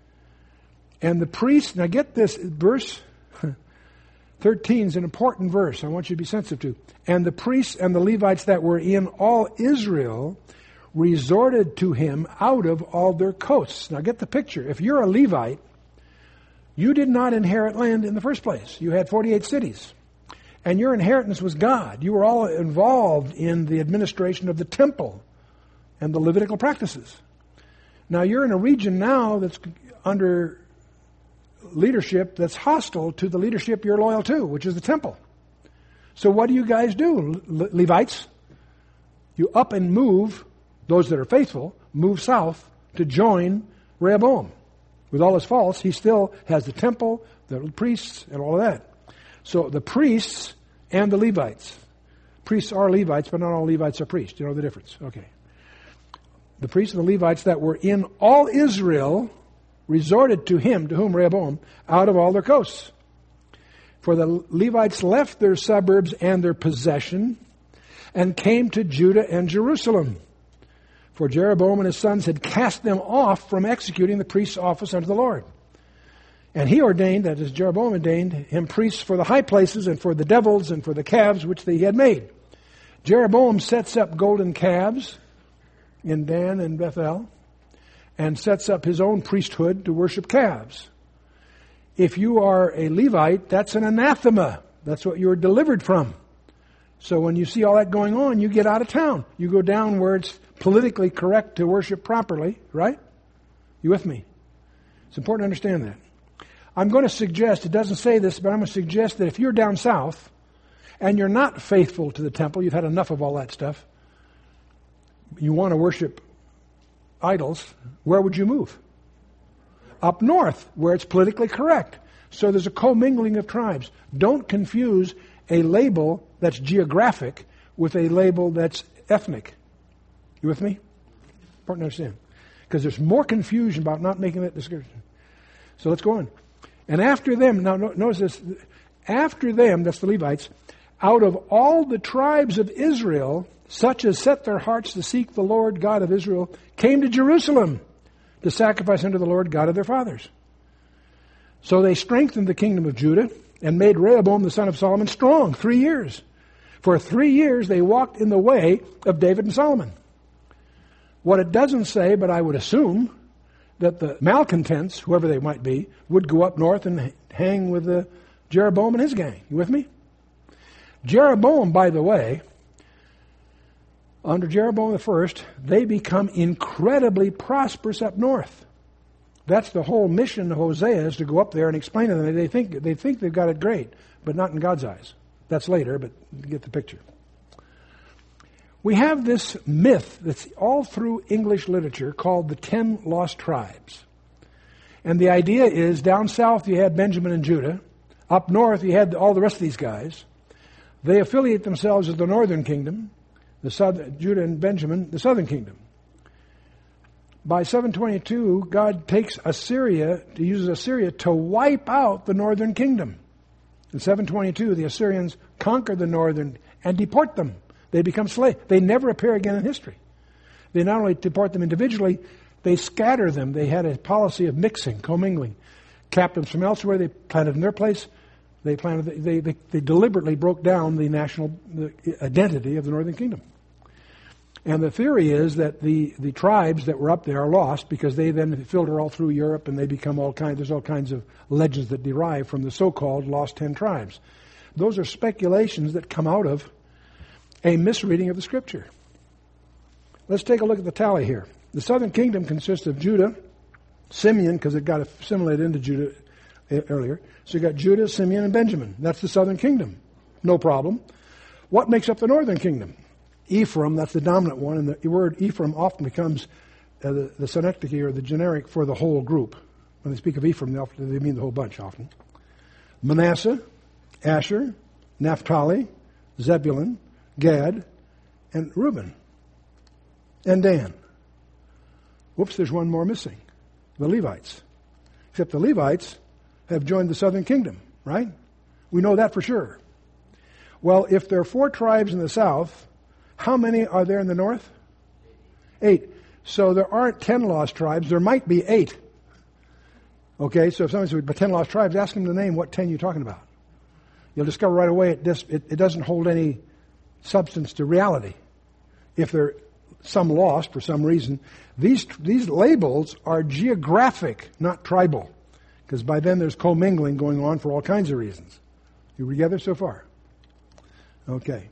And the priests, now get this, verse thirteen is an important verse I want you to be sensitive to. And the priests and the Levites that were in all Israel resorted to him out of all their coasts. Now get the picture. If you're a Levite, you did not inherit land in the first place. You had forty-eight cities. And your inheritance was God. You were all involved in the administration of the temple and the Levitical practices. Now you're in a region now that's under leadership that's hostile to the leadership you're loyal to, which is the temple. So what do you guys do, Le- Levites? You up and move, those that are faithful, move south to join Rehoboam. With all his faults, he still has the temple, the priests, and all of that. So the priests and the Levites. Priests are Levites, but not all Levites are priests. You know the difference? Okay. The priests and the Levites that were in all Israel resorted to him, to whom, Rehoboam, out of all their coasts. For the Levites left their suburbs and their possession and came to Judah and Jerusalem. For Jeroboam and his sons had cast them off from executing the priest's office unto the Lord. And he ordained, that is, Jeroboam ordained him priests for the high places and for the devils and for the calves which they had made. Jeroboam sets up golden calves in Dan and Bethel, and sets up his own priesthood to worship calves. If you are a Levite, that's an anathema. That's what you're delivered from. So when you see all that going on, you get out of town. You go down where it's politically correct to worship properly, right? You with me? It's important to understand that. I'm going to suggest, it doesn't say this, but I'm going to suggest that if you're down south and you're not faithful to the temple, you've had enough of all that stuff, you want to worship idols, where would you move? Up north, where it's politically correct. So there's a commingling of tribes. Don't confuse a label that's geographic with a label that's ethnic. You with me? Important to understand. Because there's more confusion about not making that description. So let's go on. And after them, now notice this, after them, that's the Levites, out of all the tribes of Israel, such as set their hearts to seek the Lord God of Israel, came to Jerusalem to sacrifice unto the Lord God of their fathers. So they strengthened the kingdom of Judah and made Rehoboam the son of Solomon strong three years. For three years they walked in the way of David and Solomon. What it doesn't say, but I would assume, that the malcontents, whoever they might be, would go up north and hang with the Jeroboam and his gang. You with me? Jeroboam, by the way, under Jeroboam the first, they become incredibly prosperous up north. That's the whole mission of Hosea, is to go up there and explain to them. They think they think they've got it great, but not in God's eyes. That's later, but you get the picture. We have this myth that's all through English literature called the Ten Lost Tribes. And the idea is, down south you had Benjamin and Judah. Up north you had all the rest of these guys. They affiliate themselves with the northern kingdom, the southern, Judah and Benjamin, the southern kingdom. By seven twenty-two, God takes Assyria, to uses Assyria to wipe out the northern kingdom. In seven twenty-two, the Assyrians conquer the northern and deport them. They become slaves. They never appear again in history. They not only deport them individually, they scatter them. They had a policy of mixing, commingling. Captives from elsewhere, they planted in their place. They planted. They, they, they deliberately broke down the national the identity of the northern kingdom. And the theory is that the, the tribes that were up there are lost because they then filter all through Europe and they become all kinds, there's all kinds of legends that derive from the so-called lost ten tribes. Those are speculations that come out of a misreading of the Scripture. Let's take a look at the tally here. The southern kingdom consists of Judah, Simeon, because it got assimilated into Judah earlier. So you got Judah, Simeon, and Benjamin. That's the southern kingdom. no problem. What makes up the northern kingdom? Ephraim, that's the dominant one, and the word Ephraim often becomes uh, the, the synecdoche or the generic for the whole group. When they speak of Ephraim, they, often, they mean the whole bunch often. Manasseh, Asher, Naphtali, Zebulun, Gad, and Reuben, and Dan. Whoops, there's one more missing. The Levites. Except the Levites have joined the southern kingdom, right? We know that for sure. Well, if there are four tribes in the south, how many are there in the north? Eight. So there aren't ten lost tribes. There might be eight. Okay, so if somebody says, but ten lost tribes, ask them to name what ten you're talking about. You'll discover right away it, dis, it, it doesn't hold any substance to reality. If there are some lost for some reason, these these labels are geographic, not tribal. Because by then there's commingling going on for all kinds of reasons. You together so far? Okay.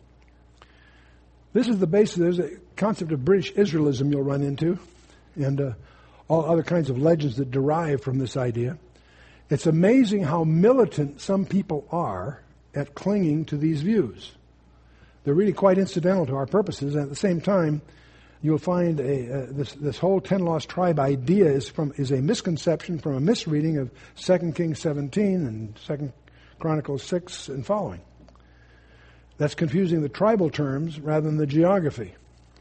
This is the basis. There's a concept of British Israelism you'll run into, and uh, all other kinds of legends that derive from this idea. It's amazing how militant some people are at clinging to these views. They're really quite incidental to our purposes, and at the same time, you'll find a, uh, this, this whole ten lost tribe idea is from is a misconception from a misreading of Second Kings seventeen and Second Chronicles six and following. That's confusing the tribal terms rather than the geography.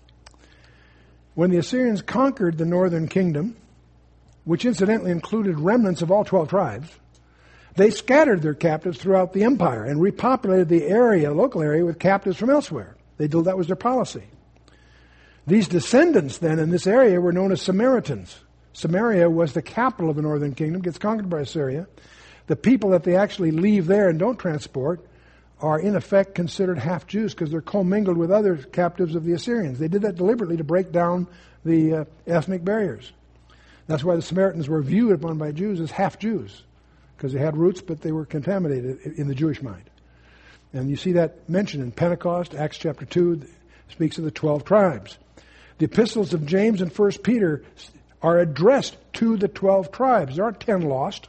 When the Assyrians conquered the northern kingdom, which incidentally included remnants of all twelve tribes, they scattered their captives throughout the empire and repopulated the area, local area, with captives from elsewhere. They did, that was their policy. These descendants then in this area were known as Samaritans. Samaria was the capital of the northern kingdom, gets conquered by Assyria. The people that they actually leave there and don't transport are in effect considered half Jews because they're commingled with other captives of the Assyrians. They did that deliberately to break down the uh, ethnic barriers. That's why the Samaritans were viewed upon by Jews as half Jews, because they had roots but they were contaminated in the Jewish mind. And you see that mentioned in Pentecost. Acts chapter two speaks of the twelve tribes. The epistles of James and First Peter are addressed to the twelve tribes. There aren't ten lost.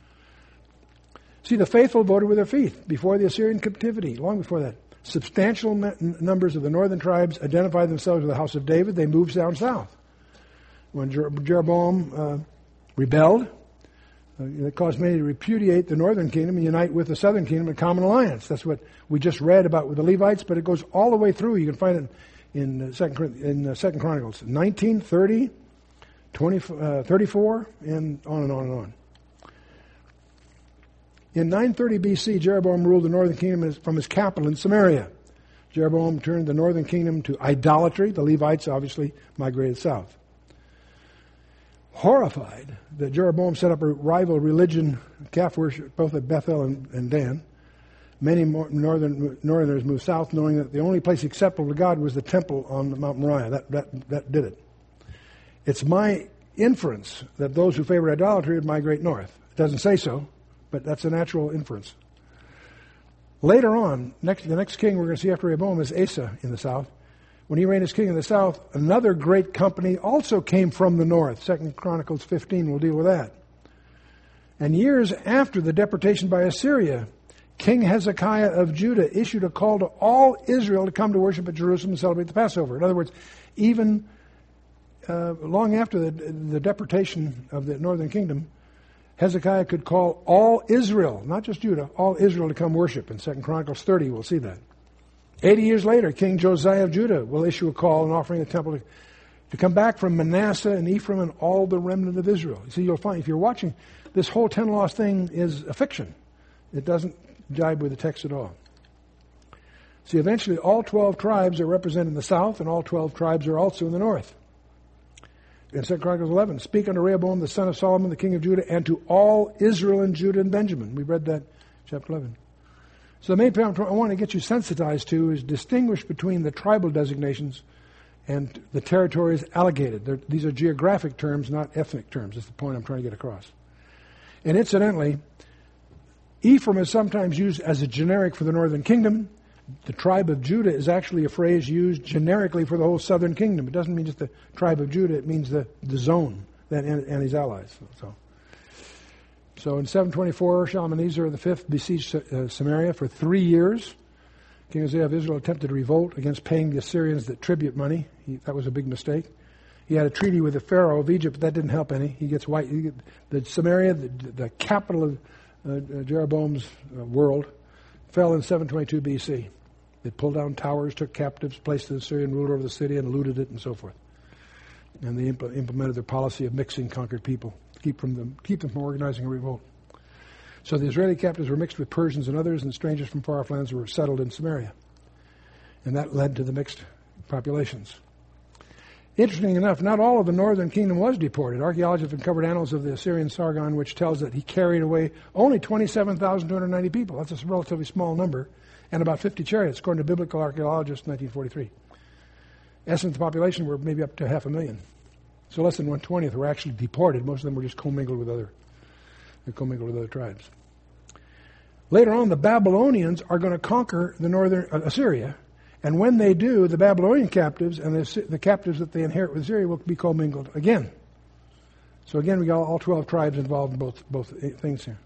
See, the faithful voted with their feet before the Assyrian captivity, long before that. Substantial numbers of the northern tribes identified themselves with the house of David. They moved down south. When Jeroboam uh, rebelled, uh, it caused many to repudiate the northern kingdom and unite with the southern kingdom in common alliance. That's what we just read about with the Levites, but it goes all the way through. You can find it in uh, Second in uh, Second Chronicles, nineteen, thirty, twenty, uh, thirty-four, and on and on and on. In nine thirty B C, Jeroboam ruled the northern kingdom from his capital in Samaria. Jeroboam turned the northern kingdom to idolatry. The Levites obviously migrated south. Horrified that Jeroboam set up a rival religion, calf worship, both at Bethel and, and Dan, many more northern northerners moved south, knowing that the only place acceptable to God was the temple on Mount Moriah. That, that, that did it. It's my inference that those who favor idolatry would migrate north. It doesn't say so, but that's a natural inference. Later on, next, the next king we're going to see after Rehoboam is Asa in the south. When he reigned as king in the south, another great company also came from the north. Second Chronicles fifteen will deal with that. And years after the deportation by Assyria, King Hezekiah of Judah issued a call to all Israel to come to worship at Jerusalem and celebrate the Passover. In other words, even uh, long after the, the deportation of the northern kingdom, Hezekiah could call all Israel, not just Judah, all Israel to come worship. In Second Chronicles thirty, we'll see that. Eighty years later, King Josiah of Judah will issue a call and offering the temple to, to come back from Manasseh and Ephraim and all the remnant of Israel. You see, you'll find, if you're watching, this whole ten lost thing is a fiction. It doesn't jibe with the text at all. See, eventually all twelve tribes are represented in the south, and all twelve tribes are also in the north. In Second Chronicles eleven, speak unto Rehoboam, the son of Solomon, the king of Judah, and to all Israel and Judah and Benjamin. We read that, chapter eleven. So the main point I want to get you sensitized to is distinguish between the tribal designations and the territories allocated. They're, these are geographic terms, not ethnic terms. That's the point I'm trying to get across. And incidentally, Ephraim is sometimes used as a generic for the northern kingdom. The tribe of Judah is actually a phrase used generically for the whole southern kingdom. It doesn't mean just the tribe of Judah. It means the, the zone that and, and his allies. So, so in seven twenty-four, Shalmaneser the fifth besieged uh, Samaria for three years. King Uzziah of Israel attempted to revolt against paying the Assyrians the tribute money. He, that was a big mistake. He had a treaty with the Pharaoh of Egypt, but that didn't help any. He gets white. He get, the Samaria, the, the capital of uh, Jeroboam's uh, world, fell in seven twenty-two B C. They pulled down towers, took captives, placed the Assyrian ruler over the city, and looted it, and so forth. And they impl- implemented their policy of mixing conquered people, to keep from them, keep them from organizing a revolt. So the Israeli captives were mixed with Persians and others, and strangers from far-off lands were settled in Samaria. And that led to the mixed populations. Interesting enough, not all of the northern kingdom was deported. Archaeologists have uncovered annals of the Assyrian Sargon, which tells that he carried away only twenty-seven thousand two hundred ninety people. That's a relatively small number, and about fifty chariots, according to biblical archaeologists in nineteen forty-three. Estimates of the population were maybe up to half a million. So less than one twentieth were actually deported. Most of them were just commingled with other, commingled with other tribes. Later on, the Babylonians are going to conquer the northern uh, Assyria. And when they do, the Babylonian captives and the, the captives that they inherit with Assyria will be commingled again. So again, we got all twelve tribes involved in both both things here.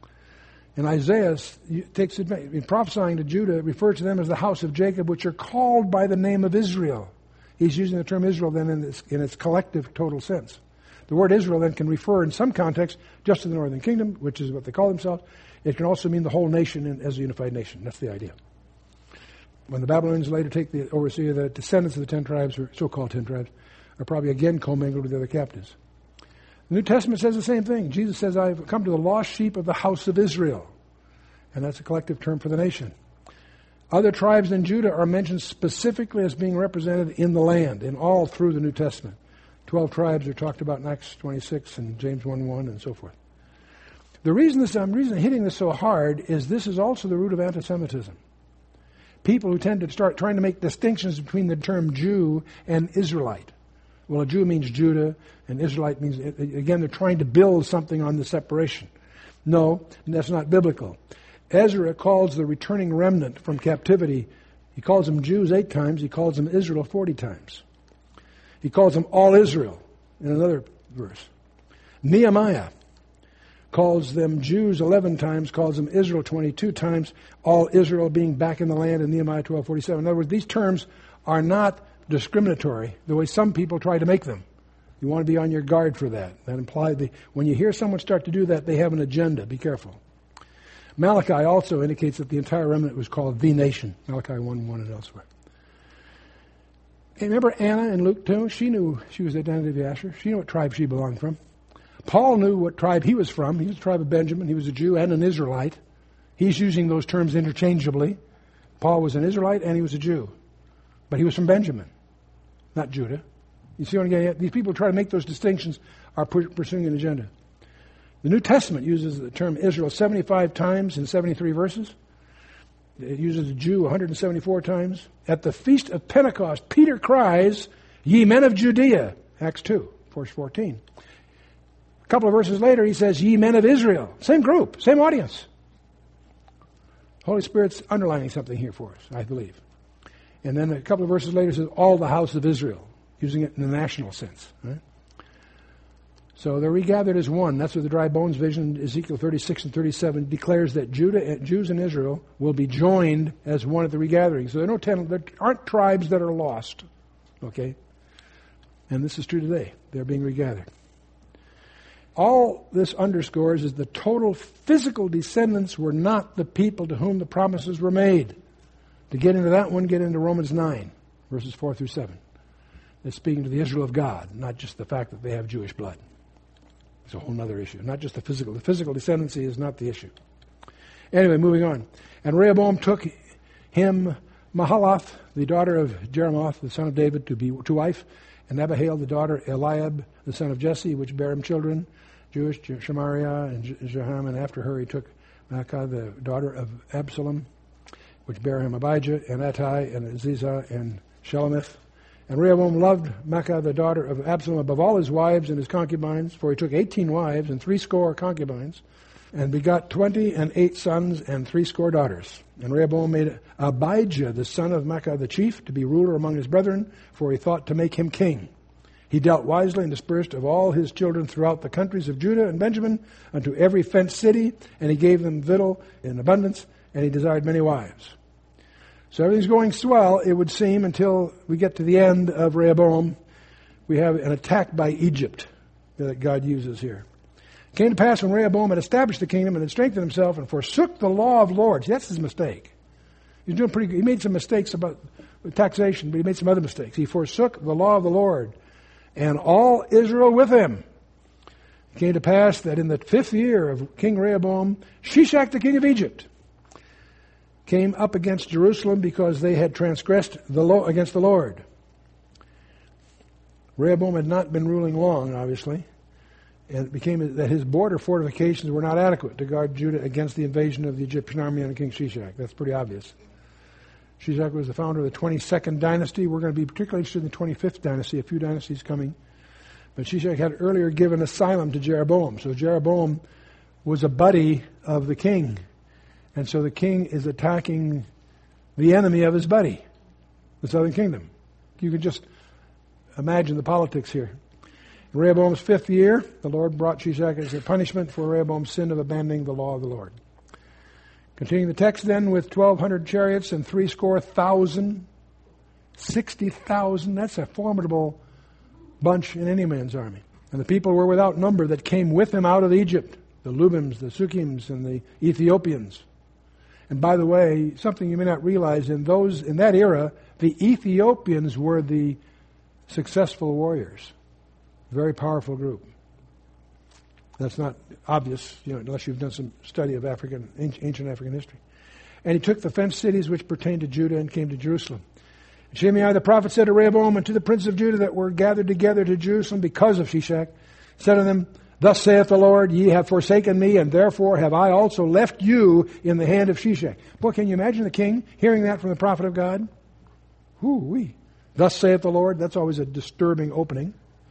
And Isaiah takes advantage, in prophesying to Judah, refers to them as the house of Jacob, which are called by the name of Israel. He's using the term Israel then in its, in its collective total sense. The word Israel then can refer in some context just to the northern kingdom, which is what they call themselves. It can also mean the whole nation in, as a unified nation. That's the idea. When the Babylonians later take the overseer, the descendants of the ten tribes, or so-called ten tribes, are probably again commingled with the other captives. The New Testament says the same thing. Jesus says, I've come to the lost sheep of the house of Israel. And that's a collective term for the nation. Other tribes in Judah are mentioned specifically as being represented in the land, in all through the New Testament. Twelve tribes are talked about in Acts twenty-six and James one one and so forth. The reason this, I'm reason hitting this so hard is this is also the root of anti-Semitism. People who tend to start trying to make distinctions between the term Jew and Israelite. Well, a Jew means Judah, and Israelite means, again, they're trying to build something on the separation. No, that's not biblical. Ezra calls the returning remnant from captivity, he calls them Jews eight times, he calls them Israel forty times. He calls them all Israel in another verse. Nehemiah calls them Jews eleven times, calls them Israel twenty-two times, all Israel being back in the land in Nehemiah twelve forty-seven. In other words, these terms are not discriminatory the way some people try to make them. You want to be on your guard for that. That implies the, when you hear someone start to do that, they have an agenda. Be careful. Malachi also indicates that the entire remnant was called the nation. Malachi one one and elsewhere. Hey, remember Anna in Luke two? She knew she was the identity of Asher. She knew what tribe she belonged from. Paul knew what tribe he was from. He was the tribe of Benjamin. He was a Jew and an Israelite. He's using those terms interchangeably. Paul was an Israelite and he was a Jew. But he was from Benjamin, not Judah. You see what I'm getting at? These people who try to make those distinctions are pursuing an agenda. The New Testament uses the term Israel seventy-five times in seventy-three verses. It uses a Jew one hundred seventy-four times. At the Feast of Pentecost, Peter cries, "Ye men of Judea," Acts two, verse fourteen. A couple of verses later, he says, "Ye men of Israel." Same group, same audience. Holy Spirit's underlining something here for us, I believe. And then a couple of verses later, it says, "All the house of Israel," using it in the national sense. Right? So they're regathered as one. That's what the dry bones vision, Ezekiel thirty-six and thirty-seven, declares that Judah, Jews and Israel will be joined as one at the regathering. So there are no ten, there aren't tribes that are lost. Okay? And this is true today. They're being regathered. All this underscores is the total physical descendants were not the people to whom the promises were made. To get into that one, get into Romans nine, verses four through seven. It's speaking to the Israel of God, not just the fact that they have Jewish blood. It's a whole other issue. Not just the physical. The physical descendancy is not the issue. Anyway, moving on. And Rehoboam took him Mahalath, the daughter of Jeremoth, the son of David, to be to wife, and Abihail, the daughter Eliab, the son of Jesse, which bare him children, Jewish, Shemariah and Jeham, and after her he took Maacah, the daughter of Absalom, which bare him Abijah, and Attai, and Ziza, and Shelemith. And Rehoboam loved Maacah, the daughter of Absalom, above all his wives and his concubines, for he took eighteen wives and threescore concubines, and begot twenty and eight sons and threescore daughters. And Rehoboam made Abijah, the son of Maacah, the chief, to be ruler among his brethren, for he thought to make him king. He dealt wisely and dispersed of all his children throughout the countries of Judah and Benjamin unto every fenced city, and he gave them victual in abundance, and he desired many wives. So everything's going swell, it would seem, until we get to the end of Rehoboam. We have an attack by Egypt that God uses here. It came to pass when Rehoboam had established the kingdom and had strengthened himself and forsook the law of the Lord. See, that's his mistake. He's doing pretty good. He made some mistakes about taxation, but he made some other mistakes. He forsook the law of the Lord, and all Israel with him. It came to pass that in the fifth year of King Rehoboam, Shishak the king of Egypt came up against Jerusalem because they had transgressed the law against the Lord. Rehoboam had not been ruling long, obviously, and it became that his border fortifications were not adequate to guard Judah against the invasion of the Egyptian army under King Shishak. That's pretty obvious. Shishak was the founder of the twenty-second dynasty. We're going to be particularly interested in the twenty-fifth dynasty, a few dynasties coming. But Shishak had earlier given asylum to Jeroboam. So Jeroboam was a buddy of the king. And so the king is attacking the enemy of his buddy, the southern kingdom. You can just imagine the politics here. In Rehoboam's fifth year, the Lord brought Shishak as a punishment for Rehoboam's sin of abandoning the law of the Lord. Continuing the text then with twelve hundred chariots and threescore thousand, sixty thousand, that's a formidable bunch in any man's army. And the people were without number that came with him out of Egypt, the Lubims, the Sukims, and the Ethiopians. And by the way, something you may not realize, in those in that era, the Ethiopians were the successful warriors. Very powerful group. That's not obvious, you know, unless you've done some study of African, ancient African history. And he took the fenced cities which pertained to Judah and came to Jerusalem. And Shimei the prophet said to Rehoboam and to the princes of Judah that were gathered together to Jerusalem because of Shishak, said to them, Thus saith the Lord, ye have forsaken me, and therefore have I also left you in the hand of Shishak. Boy, can you imagine the king hearing that from the prophet of God? Whoo-wee. Thus saith the Lord. That's always a disturbing opening.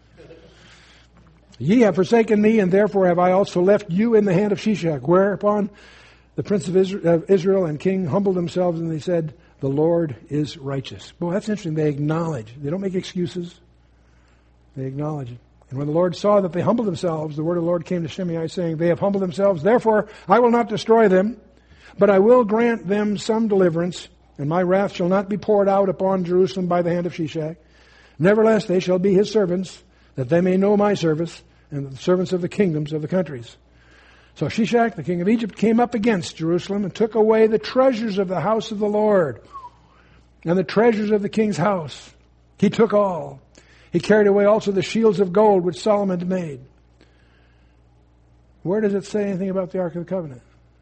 Ye have forsaken me, and therefore have I also left you in the hand of Shishak. Whereupon the prince of Israel and king humbled themselves, and they said, The Lord is righteous. Boy, that's interesting. They acknowledge. They don't make excuses. They acknowledge it. And when the Lord saw that they humbled themselves, the word of the Lord came to Shimei, saying, They have humbled themselves, therefore I will not destroy them, but I will grant them some deliverance, and my wrath shall not be poured out upon Jerusalem by the hand of Shishak. Nevertheless, they shall be his servants, that they may know my service, and the servants of the kingdoms of the countries. So Shishak, the king of Egypt, came up against Jerusalem and took away the treasures of the house of the Lord and the treasures of the king's house. He took all. He carried away also the shields of gold which Solomon had made. Where does it say anything about the Ark of the Covenant?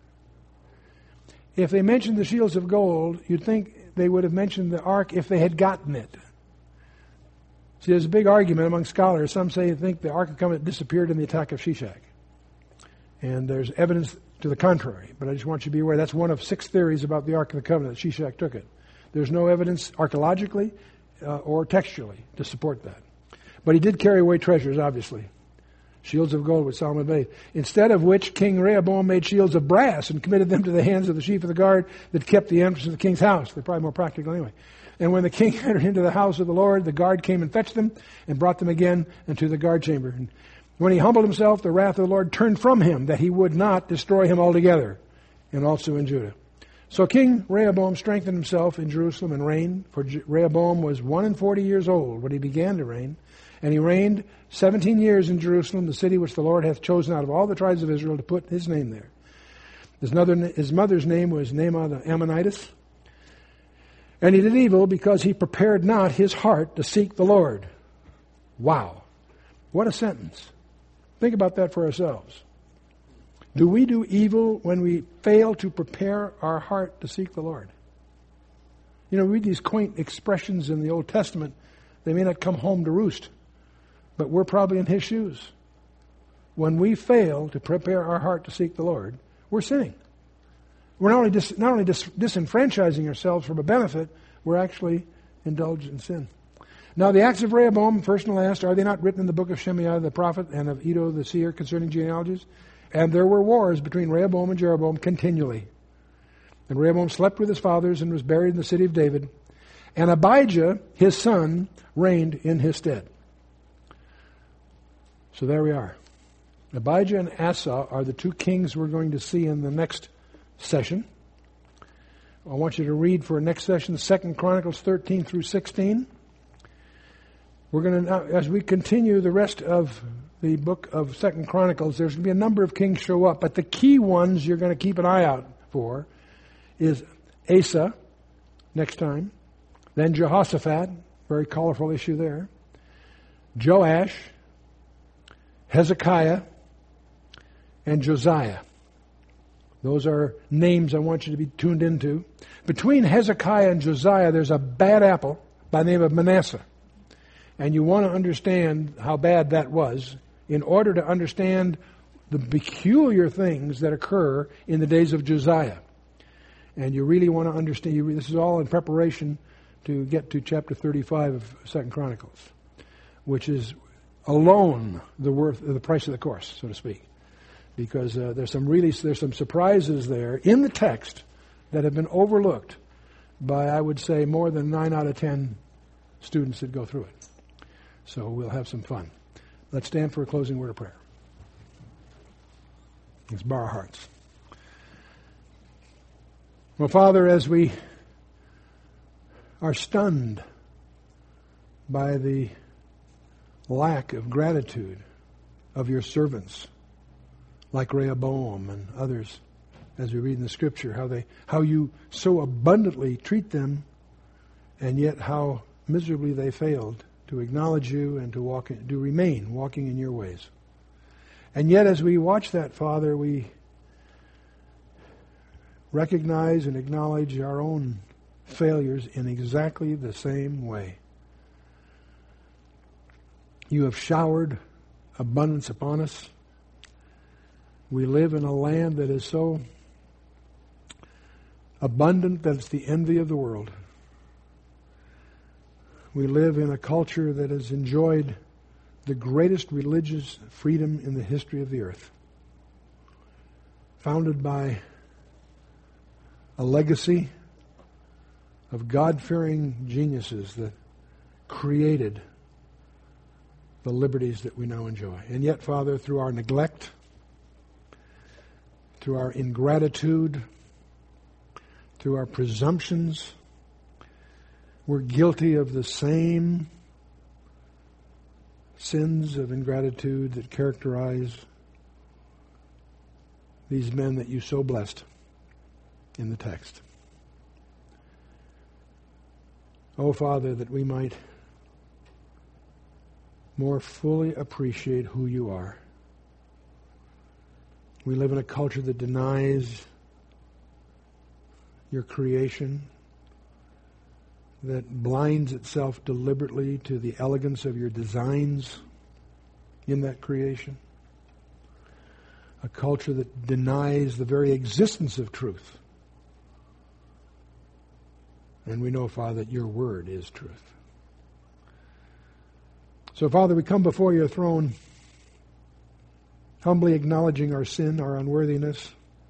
If they mentioned the shields of gold, you'd think they would have mentioned the Ark if they had gotten it. See, there's a big argument among scholars. Some say they think the Ark of the Covenant disappeared in the attack of Shishak. And there's evidence to the contrary. But I just want you to be aware that's one of six theories about the Ark of the Covenant. Shishak took it. There's no evidence archaeologically uh, or textually to support that. But he did carry away treasures, obviously. Shields of gold which Solomon made. Instead of which King Rehoboam made shields of brass and committed them to the hands of the chief of the guard that kept the entrance of the king's house. They're probably more practical anyway. And when the king entered into the house of the Lord, the guard came and fetched them and brought them again into the guard chamber. And when he humbled himself, the wrath of the Lord turned from him, that he would not destroy him altogether, and also in Judah. So King Rehoboam strengthened himself in Jerusalem and reigned, for Rehoboam was one and forty years old when he began to reign. And he reigned seventeen years in Jerusalem, the city which the Lord hath chosen out of all the tribes of Israel to put his name there. His, another, his mother's name was Naamah the Ammonitess. And he did evil because he prepared not his heart to seek the Lord. Wow. What a sentence. Think about that for ourselves. Do we do evil when we fail to prepare our heart to seek the Lord? You know, read these quaint expressions in the Old Testament. They may not come home to roost, but we're probably in his shoes. When we fail to prepare our heart to seek the Lord, we're sinning. We're not only, dis, not only dis, disenfranchising ourselves from a benefit, we're actually indulged in sin. Now the acts of Rehoboam, first and last, are they not written in the book of Shemaiah the prophet and of Iddo the seer concerning genealogies? And there were wars between Rehoboam and Jeroboam continually. And Rehoboam slept with his fathers and was buried in the city of David. And Abijah, his son, reigned in his stead. So there we are. Abijah and Asa are the two kings we're going to see in the next session. I want you to read for next session Second Chronicles thirteen through sixteen. We're going to, as we continue the rest of the book of Second Chronicles, there's going to be a number of kings show up, but the key ones you're going to keep an eye out for is Asa next time, then Jehoshaphat, very colorful issue there, Joash, Hezekiah, and Josiah. Those are names I want you to be tuned into. Between Hezekiah and Josiah, there's a bad apple by the name of Manasseh. And you want to understand how bad that was in order to understand the peculiar things that occur in the days of Josiah. And you really want to understand, you, this is all in preparation to get to chapter thirty-five of Second Chronicles, which is alone the worth, the price of the course, so to speak. Because uh, there's some really there's some surprises there in the text that have been overlooked by, I would say, more than nine out of ten students that go through it. So we'll have some fun. Let's stand for a closing word of prayer. Let's bow our hearts. Well, Father, as we are stunned by the lack of gratitude of your servants, like Rehoboam and others, as we read in the Scripture, how they, how you so abundantly treat them, and yet how miserably they failed to acknowledge you and to walk, in, to remain walking in your ways. And yet, as we watch that, Father, we recognize and acknowledge our own failures in exactly the same way. You have showered abundance upon us. We live in a land that is so abundant that it's the envy of the world. We live in a culture that has enjoyed the greatest religious freedom in the history of the earth, founded by a legacy of God-fearing geniuses that created the liberties that we now enjoy. And yet, Father, through our neglect, through our ingratitude, through our presumptions, we're guilty of the same sins of ingratitude that characterize these men that you so blessed in the text. Oh, Father, that we might more fully appreciate who you are. We live in a culture that denies your creation, that blinds itself deliberately to the elegance of your designs in that creation. A culture that denies the very existence of truth. And we know, Father, that your word is truth. So, Father, we come before your throne humbly acknowledging our sin, our unworthiness.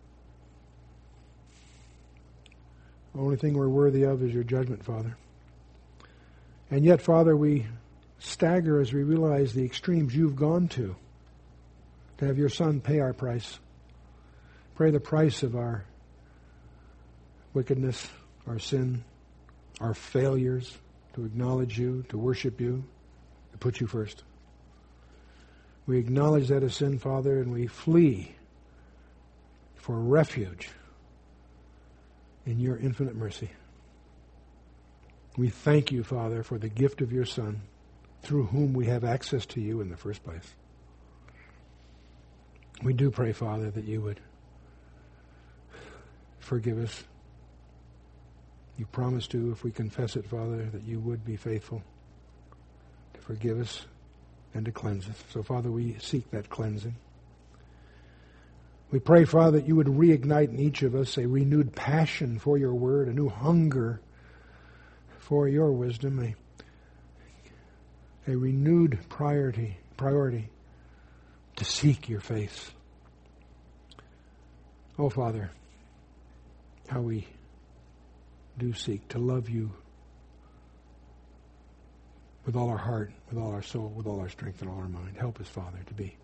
The only thing we're worthy of is your judgment, Father. And yet, Father, we stagger as we realize the extremes you've gone to to have your Son pay our price. Pray the price of our wickedness, our sin, our failures to acknowledge you, to worship you, to put you first. We acknowledge that as sin, Father, and we flee for refuge in your infinite mercy. We thank you, Father, for the gift of your Son, through whom we have access to you in the first place. We do pray, Father, that you would forgive us. You promised to, if we confess it, Father, that you would be faithful to forgive us and to cleanse us. So, Father, we seek that cleansing. We pray, Father, that you would reignite in each of us a renewed passion for your word, a new hunger for your wisdom, a, a renewed priority, priority to seek your face. Oh, Father, how we do seek to love you with all our heart, with all our soul, with all our strength and all our mind. Help us, Father, to be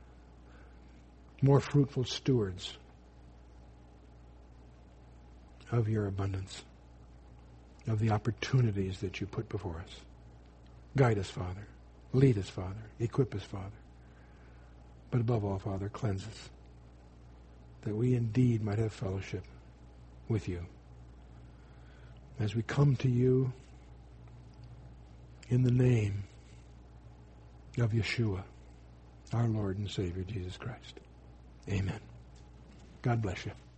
more fruitful stewards of your abundance, of the opportunities that you put before us. Guide us, Father. Lead us, Father. Equip us, Father. But above all, Father, cleanse us, that we indeed might have fellowship with you. As we come to you in the name of Yeshua, our Lord and Savior, Jesus Christ. Amen. God bless you.